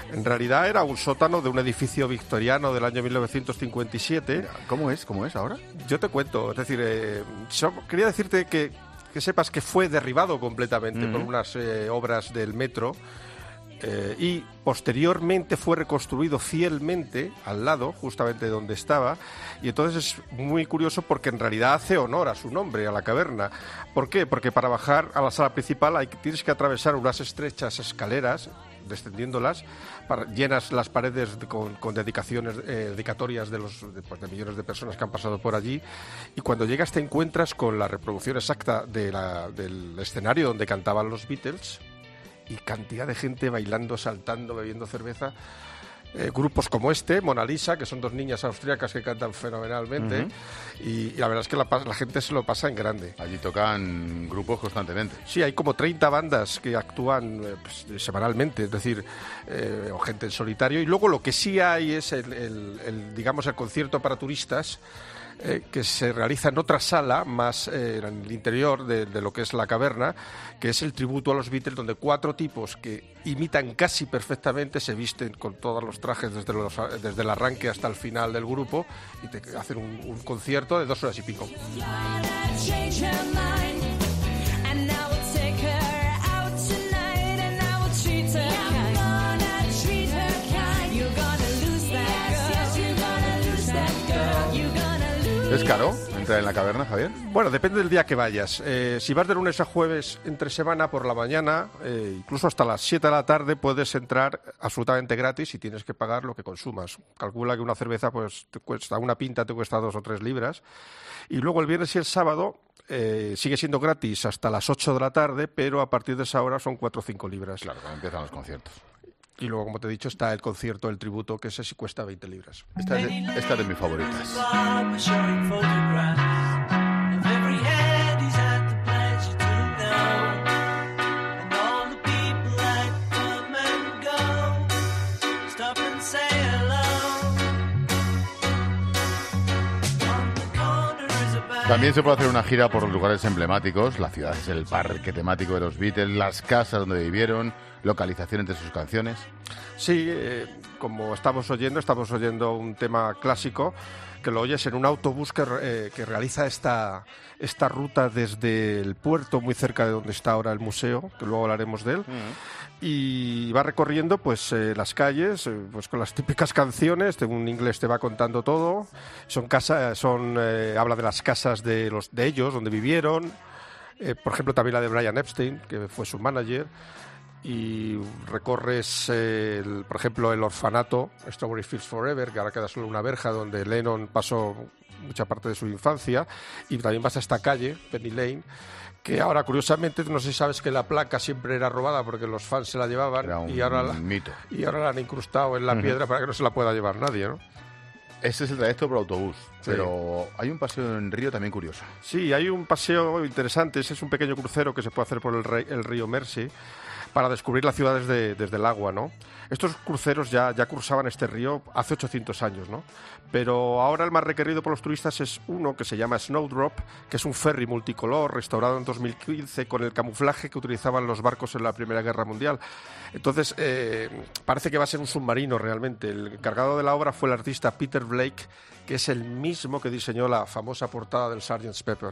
Speaker 21: En realidad era un sótano de un edificio victoriano del año mil novecientos cincuenta y siete.
Speaker 1: ¿Cómo es? ¿Cómo es ahora?
Speaker 21: Yo te cuento, es decir, eh, so, quería decirte que, que sepas que fue derribado completamente uh-huh. por unas eh, obras del metro. Eh, y posteriormente fue reconstruido fielmente al lado, justamente donde estaba, y entonces es muy curioso porque en realidad hace honor a su nombre, a la caverna. ¿Por qué? Porque para bajar a la sala principal hay, tienes que atravesar unas estrechas escaleras, descendiéndolas, para, llenas las paredes de, con, con dedicaciones, eh, dedicatorias de los de, pues, de millones de personas que han pasado por allí, y cuando llegas te encuentras con la reproducción exacta de la, del escenario donde cantaban los Beatles, y cantidad de gente bailando, saltando, bebiendo cerveza. Eh, grupos como este, Mona Lisa, que son dos niñas austriacas que cantan fenomenalmente, uh-huh. y, y la verdad es que la, la gente se lo pasa en grande.
Speaker 1: Allí tocan grupos constantemente.
Speaker 21: Sí, hay como treinta bandas que actúan eh, pues, semanalmente, es decir, eh, o gente en solitario, y luego lo que sí hay es el, el, el digamos, el concierto para turistas, Eh, que se realiza en otra sala, más eh, en el interior de, de lo que es la caverna, que es el tributo a los Beatles, donde cuatro tipos que imitan casi perfectamente se visten con todos los trajes desde, los, desde el arranque hasta el final del grupo y te hacen un, un concierto de dos horas y pico.
Speaker 1: ¿Es caro entrar en la caverna, Javier?
Speaker 21: Bueno, depende del día que vayas. Eh, si vas de lunes a jueves entre semana por la mañana, eh, incluso hasta las siete de la tarde puedes entrar absolutamente gratis y tienes que pagar lo que consumas. Calcula que una cerveza, pues, te cuesta, una pinta te cuesta dos o tres libras. Y luego el viernes y el sábado eh, sigue siendo gratis hasta las ocho de la tarde, pero a partir de esa hora son cuatro o cinco libras.
Speaker 1: Claro, cuando empiezan los conciertos.
Speaker 21: Y luego, como te he dicho, está el concierto, el tributo, que ese sí cuesta veinte libras.
Speaker 1: Esta es de, esta es de mis favoritas. También se puede hacer una gira por los lugares emblemáticos. La ciudad es el parque temático de los Beatles, las casas donde vivieron, localizaciones de sus canciones.
Speaker 21: Sí, eh, como estamos oyendo, estamos oyendo un tema clásico que lo oyes en un autobús que, eh, que realiza esta, esta ruta desde el puerto, muy cerca de donde está ahora el museo, que luego hablaremos de él. Uh-huh. Y va recorriendo pues eh, las calles, eh, pues con las típicas canciones. Un inglés te va contando todo. Son casas, son eh, habla de las casas de los de ellos, donde vivieron. Eh, por ejemplo, también la de Brian Epstein, que fue su manager. Y recorres, eh, el, por ejemplo, el orfanato Strawberry Fields Forever, que ahora queda solo una verja, donde Lennon pasó mucha parte de su infancia. Y también vas a esta calle, Penny Lane, que ahora, curiosamente, no sé si sabes que la placa siempre era robada porque los fans se la llevaban.
Speaker 1: Era un
Speaker 21: y ahora la,
Speaker 1: mito.
Speaker 21: Y ahora la han incrustado en la uh-huh. piedra para que no se la pueda llevar nadie, ¿no?
Speaker 1: Este es el trayecto por autobús, sí. Pero hay un paseo en río también curioso.
Speaker 21: Sí, hay un paseo interesante. Ese es un pequeño crucero que se puede hacer por el, rey, el río Mersey para descubrir la ciudad desde, desde el agua, ¿no? Estos cruceros ya, ya cruzaban este río hace ochocientos años, ¿no? Pero ahora el más requerido por los turistas es uno que se llama Snowdrop, que es un ferry multicolor restaurado en dos mil quince con el camuflaje que utilizaban los barcos en la Primera Guerra Mundial. Entonces, eh, parece que va a ser un submarino realmente. El encargado de la obra fue el artista Peter Blake, que es el mismo que diseñó la famosa portada del sergeant Pepper.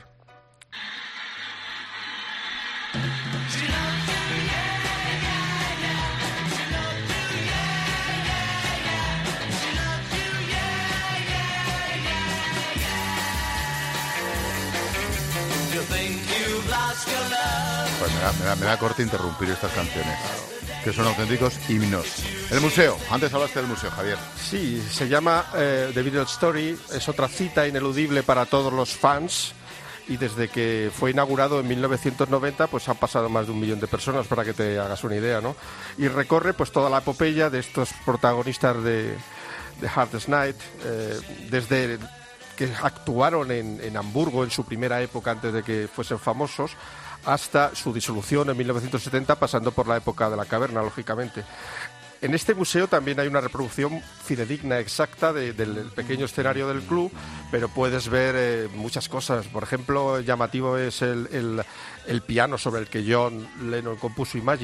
Speaker 1: Pues me da, me da, me da corte interrumpir estas canciones, que son auténticos himnos. El museo, antes hablaste del museo, Javier.
Speaker 21: Sí, se llama eh, The Beatles Story, es otra cita ineludible para todos los fans, y desde que fue inaugurado en mil novecientos noventa, pues han pasado más de un millón de personas, para que te hagas una idea, ¿no? Y recorre pues toda la epopeya de estos protagonistas de, de Hardest Night, eh, desde que actuaron en, en Hamburgo en su primera época antes de que fuesen famosos, hasta su disolución en mil novecientos setenta, pasando por la época de la caverna, lógicamente. En este museo también hay una reproducción fidedigna, exacta, de, del pequeño escenario del club, pero puedes ver eh, muchas cosas. Por ejemplo, llamativo es el, el, el piano sobre el que John Lennon compuso Imagine,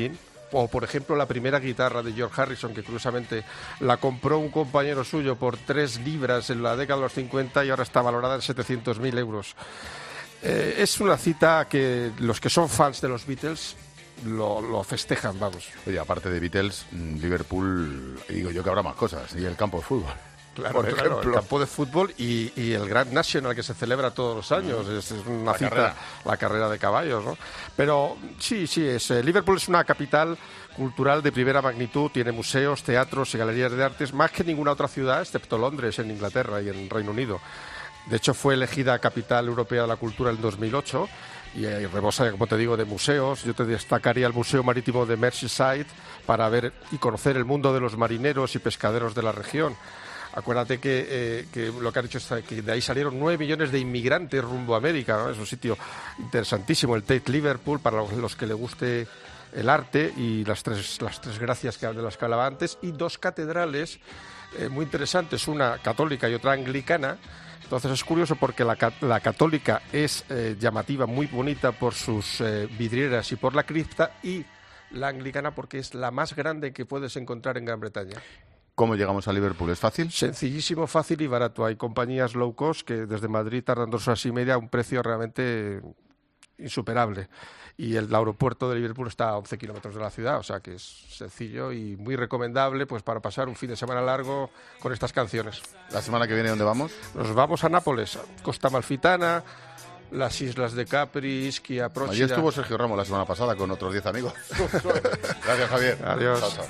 Speaker 21: o por ejemplo la primera guitarra de George Harrison, que curiosamente la compró un compañero suyo por tres libras en la década de los cincuenta y ahora está valorada en setecientos mil euros. Eh, es una cita que los que son fans de los Beatles lo, lo festejan, vamos.
Speaker 1: Oye, aparte de Beatles, Liverpool, digo yo que habrá más cosas, y el campo de fútbol.
Speaker 21: Claro,
Speaker 1: por
Speaker 21: claro,
Speaker 1: ejemplo.
Speaker 21: el campo de fútbol y, y el Grand National que se celebra todos los años. Mm. Es, es una
Speaker 1: la
Speaker 21: cita,
Speaker 1: carrera.
Speaker 21: la carrera de caballos, ¿no? Pero sí, sí, es, eh, Liverpool es una capital cultural de primera magnitud, tiene museos, teatros y galerías de artes, más que ninguna otra ciudad, excepto Londres, en Inglaterra y en Reino Unido. De hecho, fue elegida Capital Europea de la Cultura en dos mil ocho y eh, rebosa, como te digo, de museos. Yo te destacaría el Museo Marítimo de Merseyside para ver y conocer el mundo de los marineros y pescaderos de la región. Acuérdate que, eh, que lo que han hecho es que de ahí salieron nueve millones de inmigrantes rumbo a América, ¿no? Es un sitio interesantísimo, el Tate Liverpool, para los, los que le guste el arte, y las tres, las tres gracias que de las que hablaba antes, y dos catedrales eh, muy interesantes, una católica y otra anglicana. Entonces es curioso porque la, la católica es eh, llamativa, muy bonita por sus eh, vidrieras y por la cripta, y la anglicana porque es la más grande que puedes encontrar en Gran Bretaña.
Speaker 1: ¿Cómo llegamos a Liverpool? ¿Es fácil?
Speaker 21: Sencillísimo, fácil y barato. Hay compañías low cost que desde Madrid tardan dos horas y media a un precio realmente insuperable. Y el aeropuerto de Liverpool está a once kilómetros de la ciudad, o sea que es sencillo y muy recomendable pues para pasar un fin de semana largo con estas canciones.
Speaker 1: ¿La semana que viene dónde vamos?
Speaker 21: Nos vamos a Nápoles, Costa Amalfitana, las islas de Capri, Ischia, Procida.
Speaker 1: Allí estuvo Sergio Ramos la semana pasada con otros diez amigos. Gracias, Javier.
Speaker 21: Adiós.
Speaker 1: Chao, chao.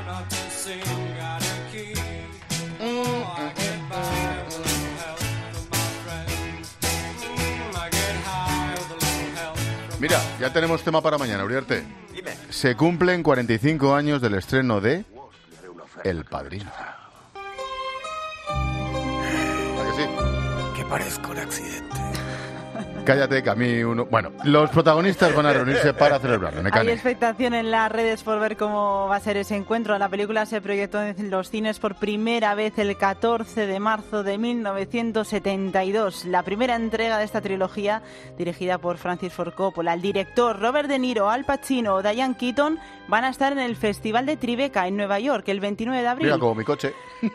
Speaker 1: Mira, ya tenemos tema para mañana, Uriarte.
Speaker 5: Dime.
Speaker 1: Se cumplen cuarenta y cinco años del estreno de El Padrino. ¿A que sí?
Speaker 5: Que parezco un accidente.
Speaker 1: Cállate, que a mí uno... Bueno, los protagonistas van a reunirse para celebrarlo.
Speaker 19: Hay expectación en las redes por ver cómo va a ser ese encuentro. La película se proyectó en los cines por primera vez el catorce de marzo de mil novecientos setenta y dos. La primera entrega de esta trilogía, dirigida por Francis Ford Coppola. El director Robert De Niro, Al Pacino o Diane Keaton van a estar en el Festival de Tribeca en Nueva York el veintinueve de abril.
Speaker 1: Mira, como mi coche.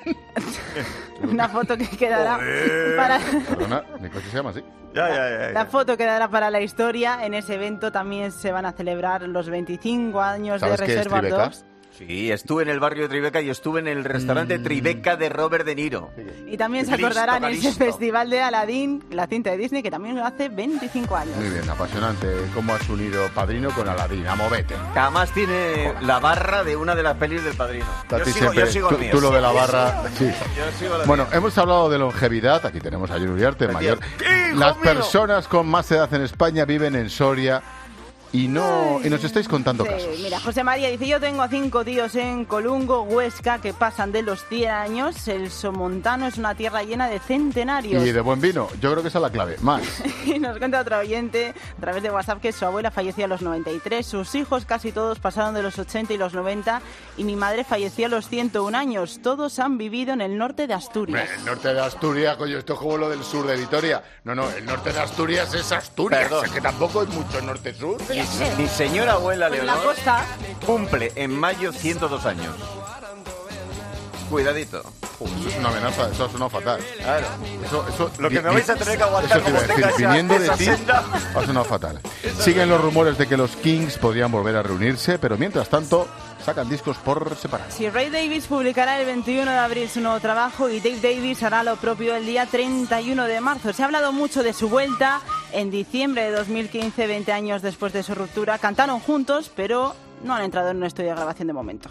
Speaker 19: Una foto que quedará para...
Speaker 1: Perdona, mi coche se llama así.
Speaker 5: Ya, ya, ya, ya.
Speaker 19: La foto quedará para la historia. En ese evento también se van a celebrar los veinticinco años de Reservoir Dogs.
Speaker 5: Sí, estuve en el barrio de Tribeca y estuve en el restaurante mm. Tribeca de Robert De Niro.
Speaker 19: Y también se acordarán en ese festival de Aladdin, la cinta de Disney, que también hace veinticinco años.
Speaker 1: Muy bien, apasionante. ¿Cómo has unido Padrino con Aladdin? A movete.
Speaker 5: Además tiene la barra de una de las pelis del Padrino.
Speaker 1: Yo
Speaker 5: sigo,
Speaker 1: siempre,
Speaker 5: yo sigo
Speaker 1: tú,
Speaker 5: el mío.
Speaker 1: tú lo de la barra, sí.
Speaker 5: Yo sigo la
Speaker 1: Bueno,
Speaker 5: mía.
Speaker 1: hemos hablado de longevidad. Aquí tenemos a Yuri Uriarte, mayor. Las personas con más edad en España viven en Soria. Y no y nos estáis contando
Speaker 19: sí,
Speaker 1: casos.
Speaker 19: Mira, José María dice, yo tengo a cinco tíos en Colungo, Huesca, que pasan de los cien años. El Somontano es una tierra llena de centenarios.
Speaker 1: Y de buen vino, yo creo que esa es la clave. Más.
Speaker 19: Y nos cuenta otro oyente a través de WhatsApp que su abuela falleció a los noventa y tres, sus hijos casi todos pasaron de los ochenta y los noventa, y mi madre falleció a los ciento un años. Todos han vivido en el norte de Asturias.
Speaker 1: El norte de Asturias, coño, esto es como lo del sur de Vitoria. No, no, el norte de Asturias es Asturias.
Speaker 5: Perdón.
Speaker 1: Es que tampoco es mucho norte-sur.
Speaker 5: Mi señora abuela
Speaker 19: Pues
Speaker 5: Leonor
Speaker 19: la costa
Speaker 5: cumple en mayo ciento dos años. Cuidadito.
Speaker 1: Uf, eso es una amenaza, eso ha sonado fatal.
Speaker 5: Claro.
Speaker 1: Eso, eso,
Speaker 5: Lo que me
Speaker 1: vi-
Speaker 5: vais a tener que aguantar
Speaker 1: eso te iba
Speaker 5: como
Speaker 1: a decir,
Speaker 5: tenga esa-
Speaker 1: viniendo de
Speaker 5: esa
Speaker 1: ti,
Speaker 5: senda.
Speaker 1: ha sonado fatal. Siguen los rumores de que los Kings podrían volver a reunirse, pero mientras tanto sacan discos por separado.
Speaker 19: Si Ray Davies publicará el veintiuno de abril su nuevo trabajo y Dave Davies hará lo propio el día treinta y uno de marzo. Se ha hablado mucho de su vuelta. En diciembre de dos mil quince, veinte años después de su ruptura, cantaron juntos, pero no han entrado en un estudio de grabación de momento.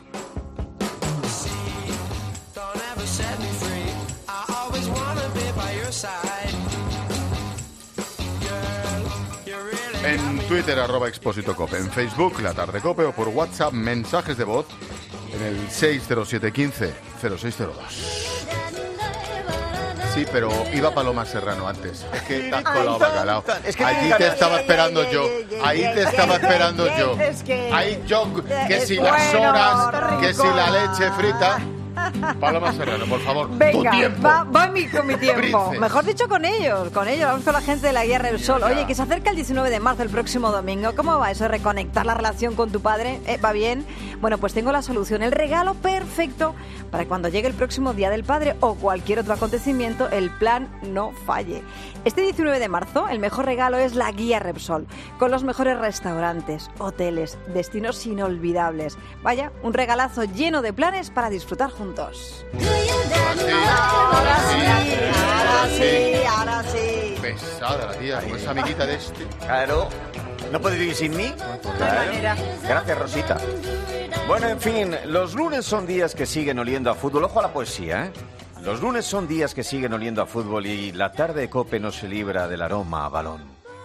Speaker 1: En Twitter, arroba Expósito Cope. En Facebook, La Tarde Cope. O por WhatsApp, mensajes de voz en el seis cero siete uno cinco cero seis cero dos. Sí, pero iba Paloma Serrano antes. Es que te has colado bacalao.
Speaker 5: Es que
Speaker 1: Allí
Speaker 5: me
Speaker 1: te
Speaker 5: encanta.
Speaker 1: estaba esperando yo. Ahí te estaba esperando yo.
Speaker 19: Es que...
Speaker 1: Ahí yo, que
Speaker 19: Es
Speaker 1: si las
Speaker 19: bueno,
Speaker 1: horas, que si la
Speaker 19: rincona.
Speaker 1: leche frita. Paloma Serrano, por favor.
Speaker 7: Venga,
Speaker 1: tu tiempo.
Speaker 7: va, va mi, con mi tiempo.
Speaker 1: Prince.
Speaker 7: Mejor dicho, con ellos. Con ellos, vamos con la gente de la guía Repsol.
Speaker 1: Ya.
Speaker 7: Oye, que se acerca el diecinueve de marzo, el próximo domingo. ¿Cómo va eso de reconectar la relación con tu padre? ¿Eh, ¿Va bien? Bueno, pues tengo la solución. El regalo perfecto para cuando llegue el próximo Día del Padre o cualquier otro acontecimiento, el plan no falle. Este diecinueve de marzo, el mejor regalo es la guía Repsol, con los mejores restaurantes, hoteles, destinos inolvidables. Vaya, un regalazo lleno de planes para disfrutar juntos.
Speaker 1: Ahora
Speaker 7: sí, ahora sí, ahora sí.
Speaker 1: Pesada la tía, como esa amiguita de este.
Speaker 5: Claro. ¿No puedes vivir sin mí? Claro. Gracias, Rosita. Bueno, en fin, los lunes son días que siguen oliendo a fútbol. Ojo a la poesía, ¿eh? Los lunes son días que siguen oliendo a fútbol y la tarde de COPE no se libra del aroma a balón.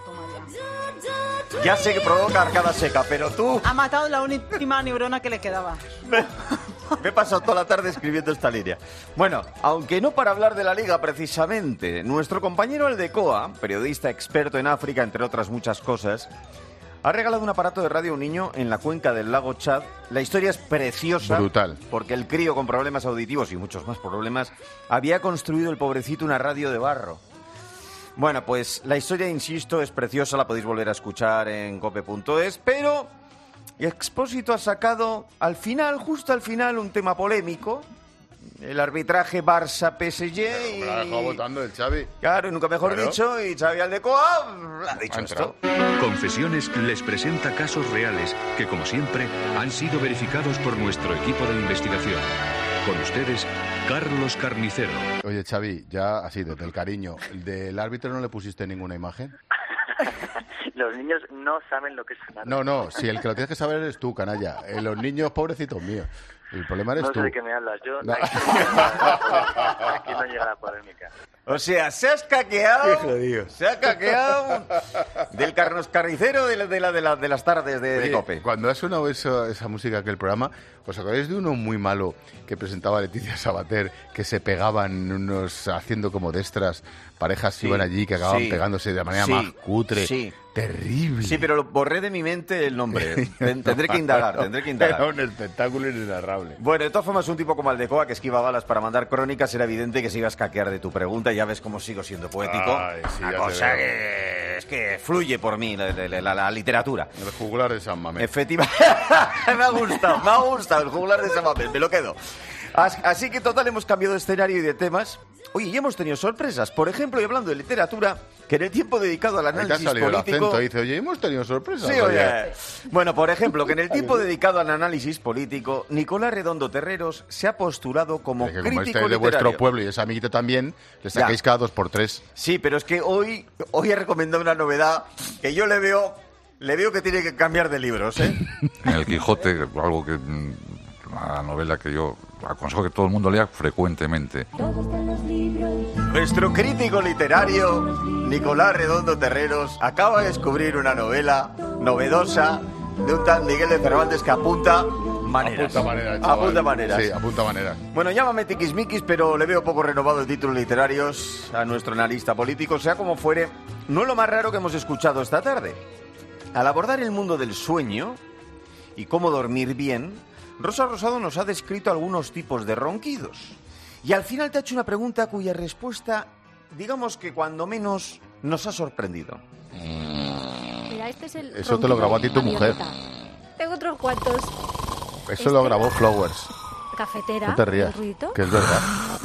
Speaker 5: Ya sé que provoca arcada seca, pero tú...
Speaker 19: Ha matado la última neurona que le quedaba.
Speaker 5: Me he pasado toda la tarde escribiendo esta línea. Bueno, aunque no para hablar de la Liga precisamente, nuestro compañero Aldecoa, periodista experto en África, entre otras muchas cosas, ha regalado un aparato de radio a un niño en la cuenca del lago Chad. La historia es preciosa.
Speaker 1: Brutal.
Speaker 5: Porque el crío con problemas auditivos y muchos más problemas había construido el pobrecito una radio de barro. Bueno, pues la historia, insisto, es preciosa, la podéis volver a escuchar en cope punto es, pero Expósito ha sacado al final, justo al final, un tema polémico, el arbitraje Barça-P S G y...
Speaker 1: Me la ha dejado votando el Xavi.
Speaker 5: Claro, nunca mejor
Speaker 1: Claro.
Speaker 5: dicho, y Xavi Aldecoa ha dicho
Speaker 1: Ha
Speaker 5: esto.
Speaker 22: Confesiones les presenta casos reales que, como siempre, han sido verificados por nuestro equipo de investigación. Con ustedes, Carlos Carnicero.
Speaker 1: Oye, Xavi, ya así, desde el cariño, ¿del árbitro no le pusiste ninguna imagen?
Speaker 23: Los niños no saben lo que es un árbitro.
Speaker 1: No, no, si el que lo tienes que saber eres tú, canalla. Eh, los niños, pobrecitos míos. El problema eres
Speaker 23: no
Speaker 1: tú.
Speaker 23: sé de qué me hablas. Yo
Speaker 1: No.
Speaker 23: aquí, no llega la, aquí no llega la polémica.
Speaker 5: O sea, se ha escaqueado, se ha caqueado del Carlos Carnicero de, la, de, la, de, la, de las tardes de, de
Speaker 1: Oye,
Speaker 5: COPE.
Speaker 1: Cuando ha sonado eso, esa música que el programa, ¿os acordáis de uno muy malo que presentaba Leticia Sabater, que se pegaban unos haciendo como destras, parejas que
Speaker 5: Sí,
Speaker 1: iban allí, que acababan
Speaker 5: sí,
Speaker 1: pegándose de manera
Speaker 5: sí,
Speaker 1: más cutre?
Speaker 5: sí.
Speaker 1: Terrible.
Speaker 5: Sí, pero lo borré de mi mente el nombre. Ten- Tendré que indagar, tendré que indagar.
Speaker 1: Era un espectáculo inenarrable.
Speaker 5: Bueno, de todas formas, un tipo como Aldecoa que esquiva balas para mandar crónicas, era evidente que se iba a escaquear de tu pregunta. Ya ves cómo sigo siendo poético.
Speaker 1: Ay, sí,
Speaker 5: Una
Speaker 1: ya te
Speaker 5: cosa
Speaker 1: veo.
Speaker 5: que es que fluye por mí la, la- la- la literatura.
Speaker 1: El juglar de San Mamés.
Speaker 5: Efectivamente. Me ha gustado, me ha gustado el juglar de San Mamés, me lo quedo. As- Así que, total, hemos cambiado de escenario y de temas. Oye, y hemos tenido sorpresas. Por ejemplo, y hablando de literatura, que en el tiempo dedicado al
Speaker 1: Ahí te ha
Speaker 5: análisis
Speaker 1: salido el
Speaker 5: político...
Speaker 1: acento, dice, oye, hemos tenido sorpresas.
Speaker 5: Sí, oye. Bueno, por ejemplo, que en el tiempo dedicado al análisis político, Nicolás Redondo Terreros se ha postulado como
Speaker 1: Es que como
Speaker 5: crítico
Speaker 1: estáis de
Speaker 5: literario.
Speaker 1: vuestro pueblo y esa amiguita también, le
Speaker 5: Ya.
Speaker 1: sacáis cada dos por tres.
Speaker 5: Sí, pero es que hoy, hoy he recomendado una novedad que yo le veo, le veo que tiene que cambiar de libros, ¿eh?
Speaker 24: En el Quijote, algo que mm, una novela que yo aconsejo que todo el mundo lea frecuentemente.
Speaker 5: Nuestro crítico literario, Nicolás Redondo Terreros, acaba de descubrir una novela novedosa de un tal Miguel de Cervantes que apunta maneras.
Speaker 1: Apunta maneras, chaval.
Speaker 5: Apunta maneras.
Speaker 1: Sí, apunta maneras.
Speaker 5: Bueno, llámame tiquismiquis, pero le veo poco renovado el títulos literarios a nuestro analista político. Sea como fuere, no es lo más raro que hemos escuchado esta tarde. Al abordar el mundo del sueño y cómo dormir bien, Rosa Rosado nos ha descrito algunos tipos de ronquidos. Y al final te ha hecho una pregunta cuya respuesta, digamos que cuando menos, nos ha sorprendido.
Speaker 10: Mira, este es el
Speaker 1: Eso te lo grabó a ti tu mujer.
Speaker 10: Tengo otros cuantos.
Speaker 1: Eso lo grabó Flowers.
Speaker 10: Cafetera.
Speaker 1: No te rías,
Speaker 10: El ruidito.
Speaker 1: que es verdad.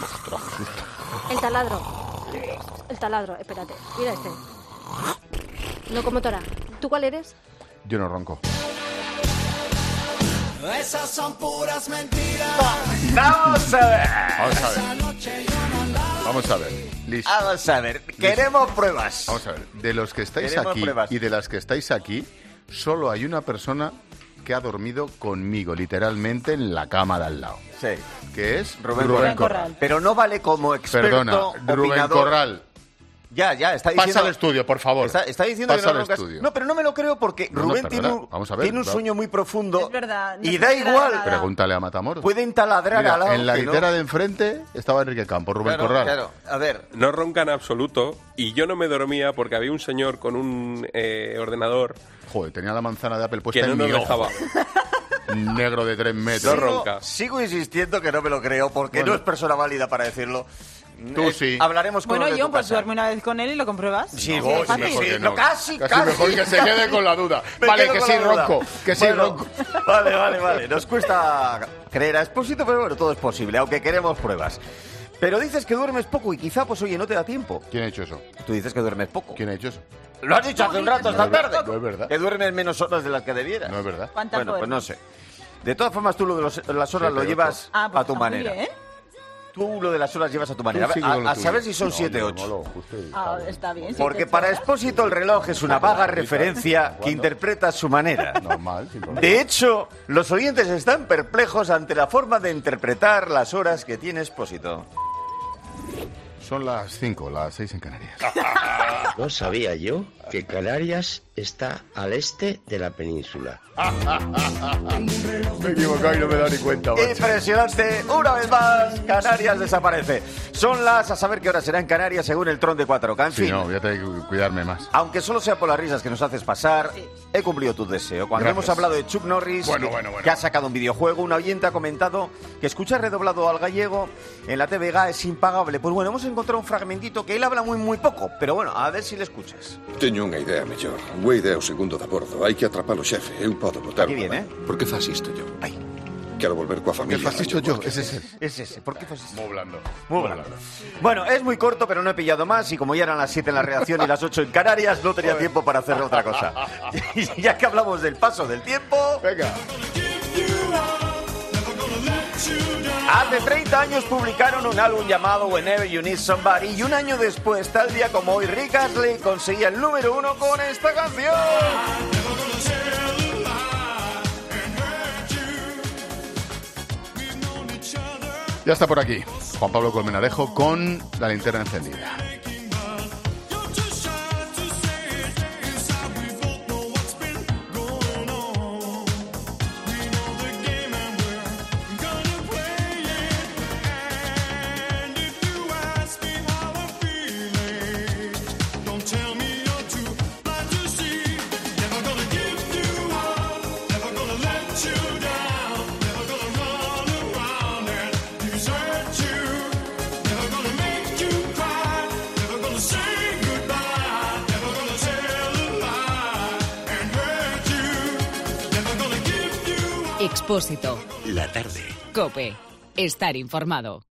Speaker 10: El taladro. El taladro, espérate. Mira este. Locomotora. ¿Tú cuál eres?
Speaker 1: Yo no ronco.
Speaker 25: Esas son puras mentiras.
Speaker 5: Vamos a ver.
Speaker 1: Vamos a ver. Vamos a ver. Liz.
Speaker 5: Vamos a ver. Queremos pruebas.
Speaker 1: Vamos a ver. De los que estáis
Speaker 5: Queremos
Speaker 1: aquí
Speaker 5: pruebas.
Speaker 1: y de las que estáis aquí, solo hay una persona que ha dormido conmigo, literalmente, en la cama de al lado.
Speaker 5: Sí.
Speaker 1: Que es
Speaker 5: Rubén,
Speaker 1: Rubén
Speaker 5: Corral.
Speaker 1: Corral.
Speaker 5: Pero no vale como experto.
Speaker 1: Perdona, Rubén
Speaker 5: opinador.
Speaker 1: Corral.
Speaker 5: Ya, ya, está diciendo...
Speaker 1: Pasa al estudio, por favor.
Speaker 5: Está, está diciendo
Speaker 1: Pasa
Speaker 5: que no
Speaker 1: al
Speaker 5: roncas.
Speaker 1: estudio.
Speaker 5: No, pero no me lo creo porque
Speaker 1: No, no,
Speaker 5: Rubén
Speaker 1: perdona.
Speaker 5: tiene, un,
Speaker 1: Vamos a ver,
Speaker 5: tiene un
Speaker 1: va.
Speaker 5: sueño muy profundo.
Speaker 19: Es verdad. no
Speaker 5: Y
Speaker 19: se
Speaker 5: da
Speaker 19: entera de
Speaker 5: igual.
Speaker 19: nada.
Speaker 1: Pregúntale a Matamoros.
Speaker 5: Pueden taladrar
Speaker 1: Mira,
Speaker 5: al lado.
Speaker 1: en la
Speaker 5: que no.
Speaker 1: litera de enfrente estaba Enrique Campos, Rubén
Speaker 5: Claro,
Speaker 1: Corral.
Speaker 5: claro. A ver.
Speaker 26: No ronca en absoluto y yo no me dormía porque había un señor con un eh, ordenador
Speaker 1: Joder, tenía la manzana de Apple puesta
Speaker 26: que no
Speaker 1: en
Speaker 26: nos
Speaker 1: mi ojo.
Speaker 26: dejaba.
Speaker 1: negro de tres metros.
Speaker 5: No ronca. Sigo insistiendo que no me lo creo porque bueno. no es persona válida para decirlo.
Speaker 1: Tú sí.
Speaker 5: Hablaremos con
Speaker 19: Bueno,
Speaker 5: John,
Speaker 19: pues duerme una vez con él y lo compruebas.
Speaker 5: Sí,
Speaker 1: no,
Speaker 5: vos,
Speaker 1: sí, mejor
Speaker 5: sí,
Speaker 1: que no.
Speaker 5: no, casi,
Speaker 1: casi,
Speaker 5: casi.
Speaker 1: mejor que se quede con la duda.
Speaker 5: Me
Speaker 1: Vale, que sí,
Speaker 5: duda.
Speaker 1: ronco. Que sí,
Speaker 5: bueno,
Speaker 1: ronco.
Speaker 5: Vale, vale, vale. Nos cuesta creer a Expósito, pero bueno, todo es posible, aunque queremos pruebas. Pero dices que duermes poco y quizá, pues oye, no te da tiempo.
Speaker 1: ¿Quién ha hecho eso?
Speaker 5: Tú dices que duermes poco.
Speaker 1: ¿Quién ha hecho eso?
Speaker 5: Lo has dicho hace un rato, esta
Speaker 1: no
Speaker 5: tarde.
Speaker 1: No es verdad.
Speaker 5: Que duermes menos horas de las que debieras.
Speaker 1: No es verdad.
Speaker 19: ¿Cuántas
Speaker 5: Bueno, pues
Speaker 19: duermes?
Speaker 5: no sé. De todas formas, tú lo de los- las horas
Speaker 1: Siete,
Speaker 5: lo llevas
Speaker 19: Ah, pues
Speaker 5: a tu
Speaker 19: está muy
Speaker 5: manera.
Speaker 19: bien.
Speaker 5: Tú lo de las horas llevas a tu manera.
Speaker 1: Tú sigue
Speaker 5: A,
Speaker 1: con lo
Speaker 5: a
Speaker 1: tuyo.
Speaker 5: saber si son
Speaker 1: No,
Speaker 5: siete
Speaker 1: no,
Speaker 5: ocho.
Speaker 1: no, lo justo y-
Speaker 19: Ah, está bien.
Speaker 5: Porque
Speaker 19: siete,
Speaker 5: para
Speaker 19: ocho.
Speaker 5: Expósito el reloj es una vaga referencia que interpreta a su manera.
Speaker 1: Normal, sin problema.
Speaker 5: De hecho, los oyentes están perplejos ante la forma de interpretar las horas que tiene Expósito.
Speaker 1: Son las cinco, las seis en Canarias.
Speaker 4: No sabía yo que Canarias está al este de la península.
Speaker 1: Me he equivocado y no me he dado ni cuenta. macho.
Speaker 5: Impresionante, una vez más, Canarias desaparece. Son las, a saber qué hora será en Canarias según el Tron de cuatro K. En
Speaker 1: Sí,
Speaker 5: fin,
Speaker 1: no, voy a tener que cuidarme más.
Speaker 5: aunque solo sea por las risas que nos haces pasar, he cumplido tu deseo. Cuando
Speaker 1: Gracias.
Speaker 5: hemos hablado de Chuck Norris,
Speaker 1: Bueno,
Speaker 5: que,
Speaker 1: bueno, bueno.
Speaker 5: que ha sacado un videojuego, una oyente ha comentado que escuchar redoblado al gallego en la T V G es impagable. Pues bueno, hemos encontrado un fragmentito que él habla muy, muy poco, pero bueno, a ver si le escuchas.
Speaker 6: Teño unha idea mellor. Unha idea o segundo de bordo. Hai que atrapar o xefe. Eu podo botar
Speaker 5: Aquí
Speaker 6: unha
Speaker 5: viene,
Speaker 6: man. Por que faz isto yo? Ai. Quero volver coa
Speaker 1: ¿Qué
Speaker 6: familia.
Speaker 1: has dicho yo? Es ese.
Speaker 5: Es ese, ¿por qué fue ese?
Speaker 1: Muy blando.
Speaker 5: Muy blando. Bueno, es muy corto, pero no he pillado más y como ya eran las siete en la redacción y las ocho en Canarias, no tenía tiempo para hacer otra cosa. Y ya que hablamos del paso del tiempo...
Speaker 1: Venga.
Speaker 5: Hace treinta años publicaron un álbum llamado Whenever You Need Somebody y un año después, tal día como hoy, Rick Astley conseguía el número uno con esta canción.
Speaker 1: Ya está por aquí Juan Pablo Colmenarejo con la linterna encendida.
Speaker 3: Expósito.
Speaker 2: La tarde.
Speaker 3: COPE. Estar informado.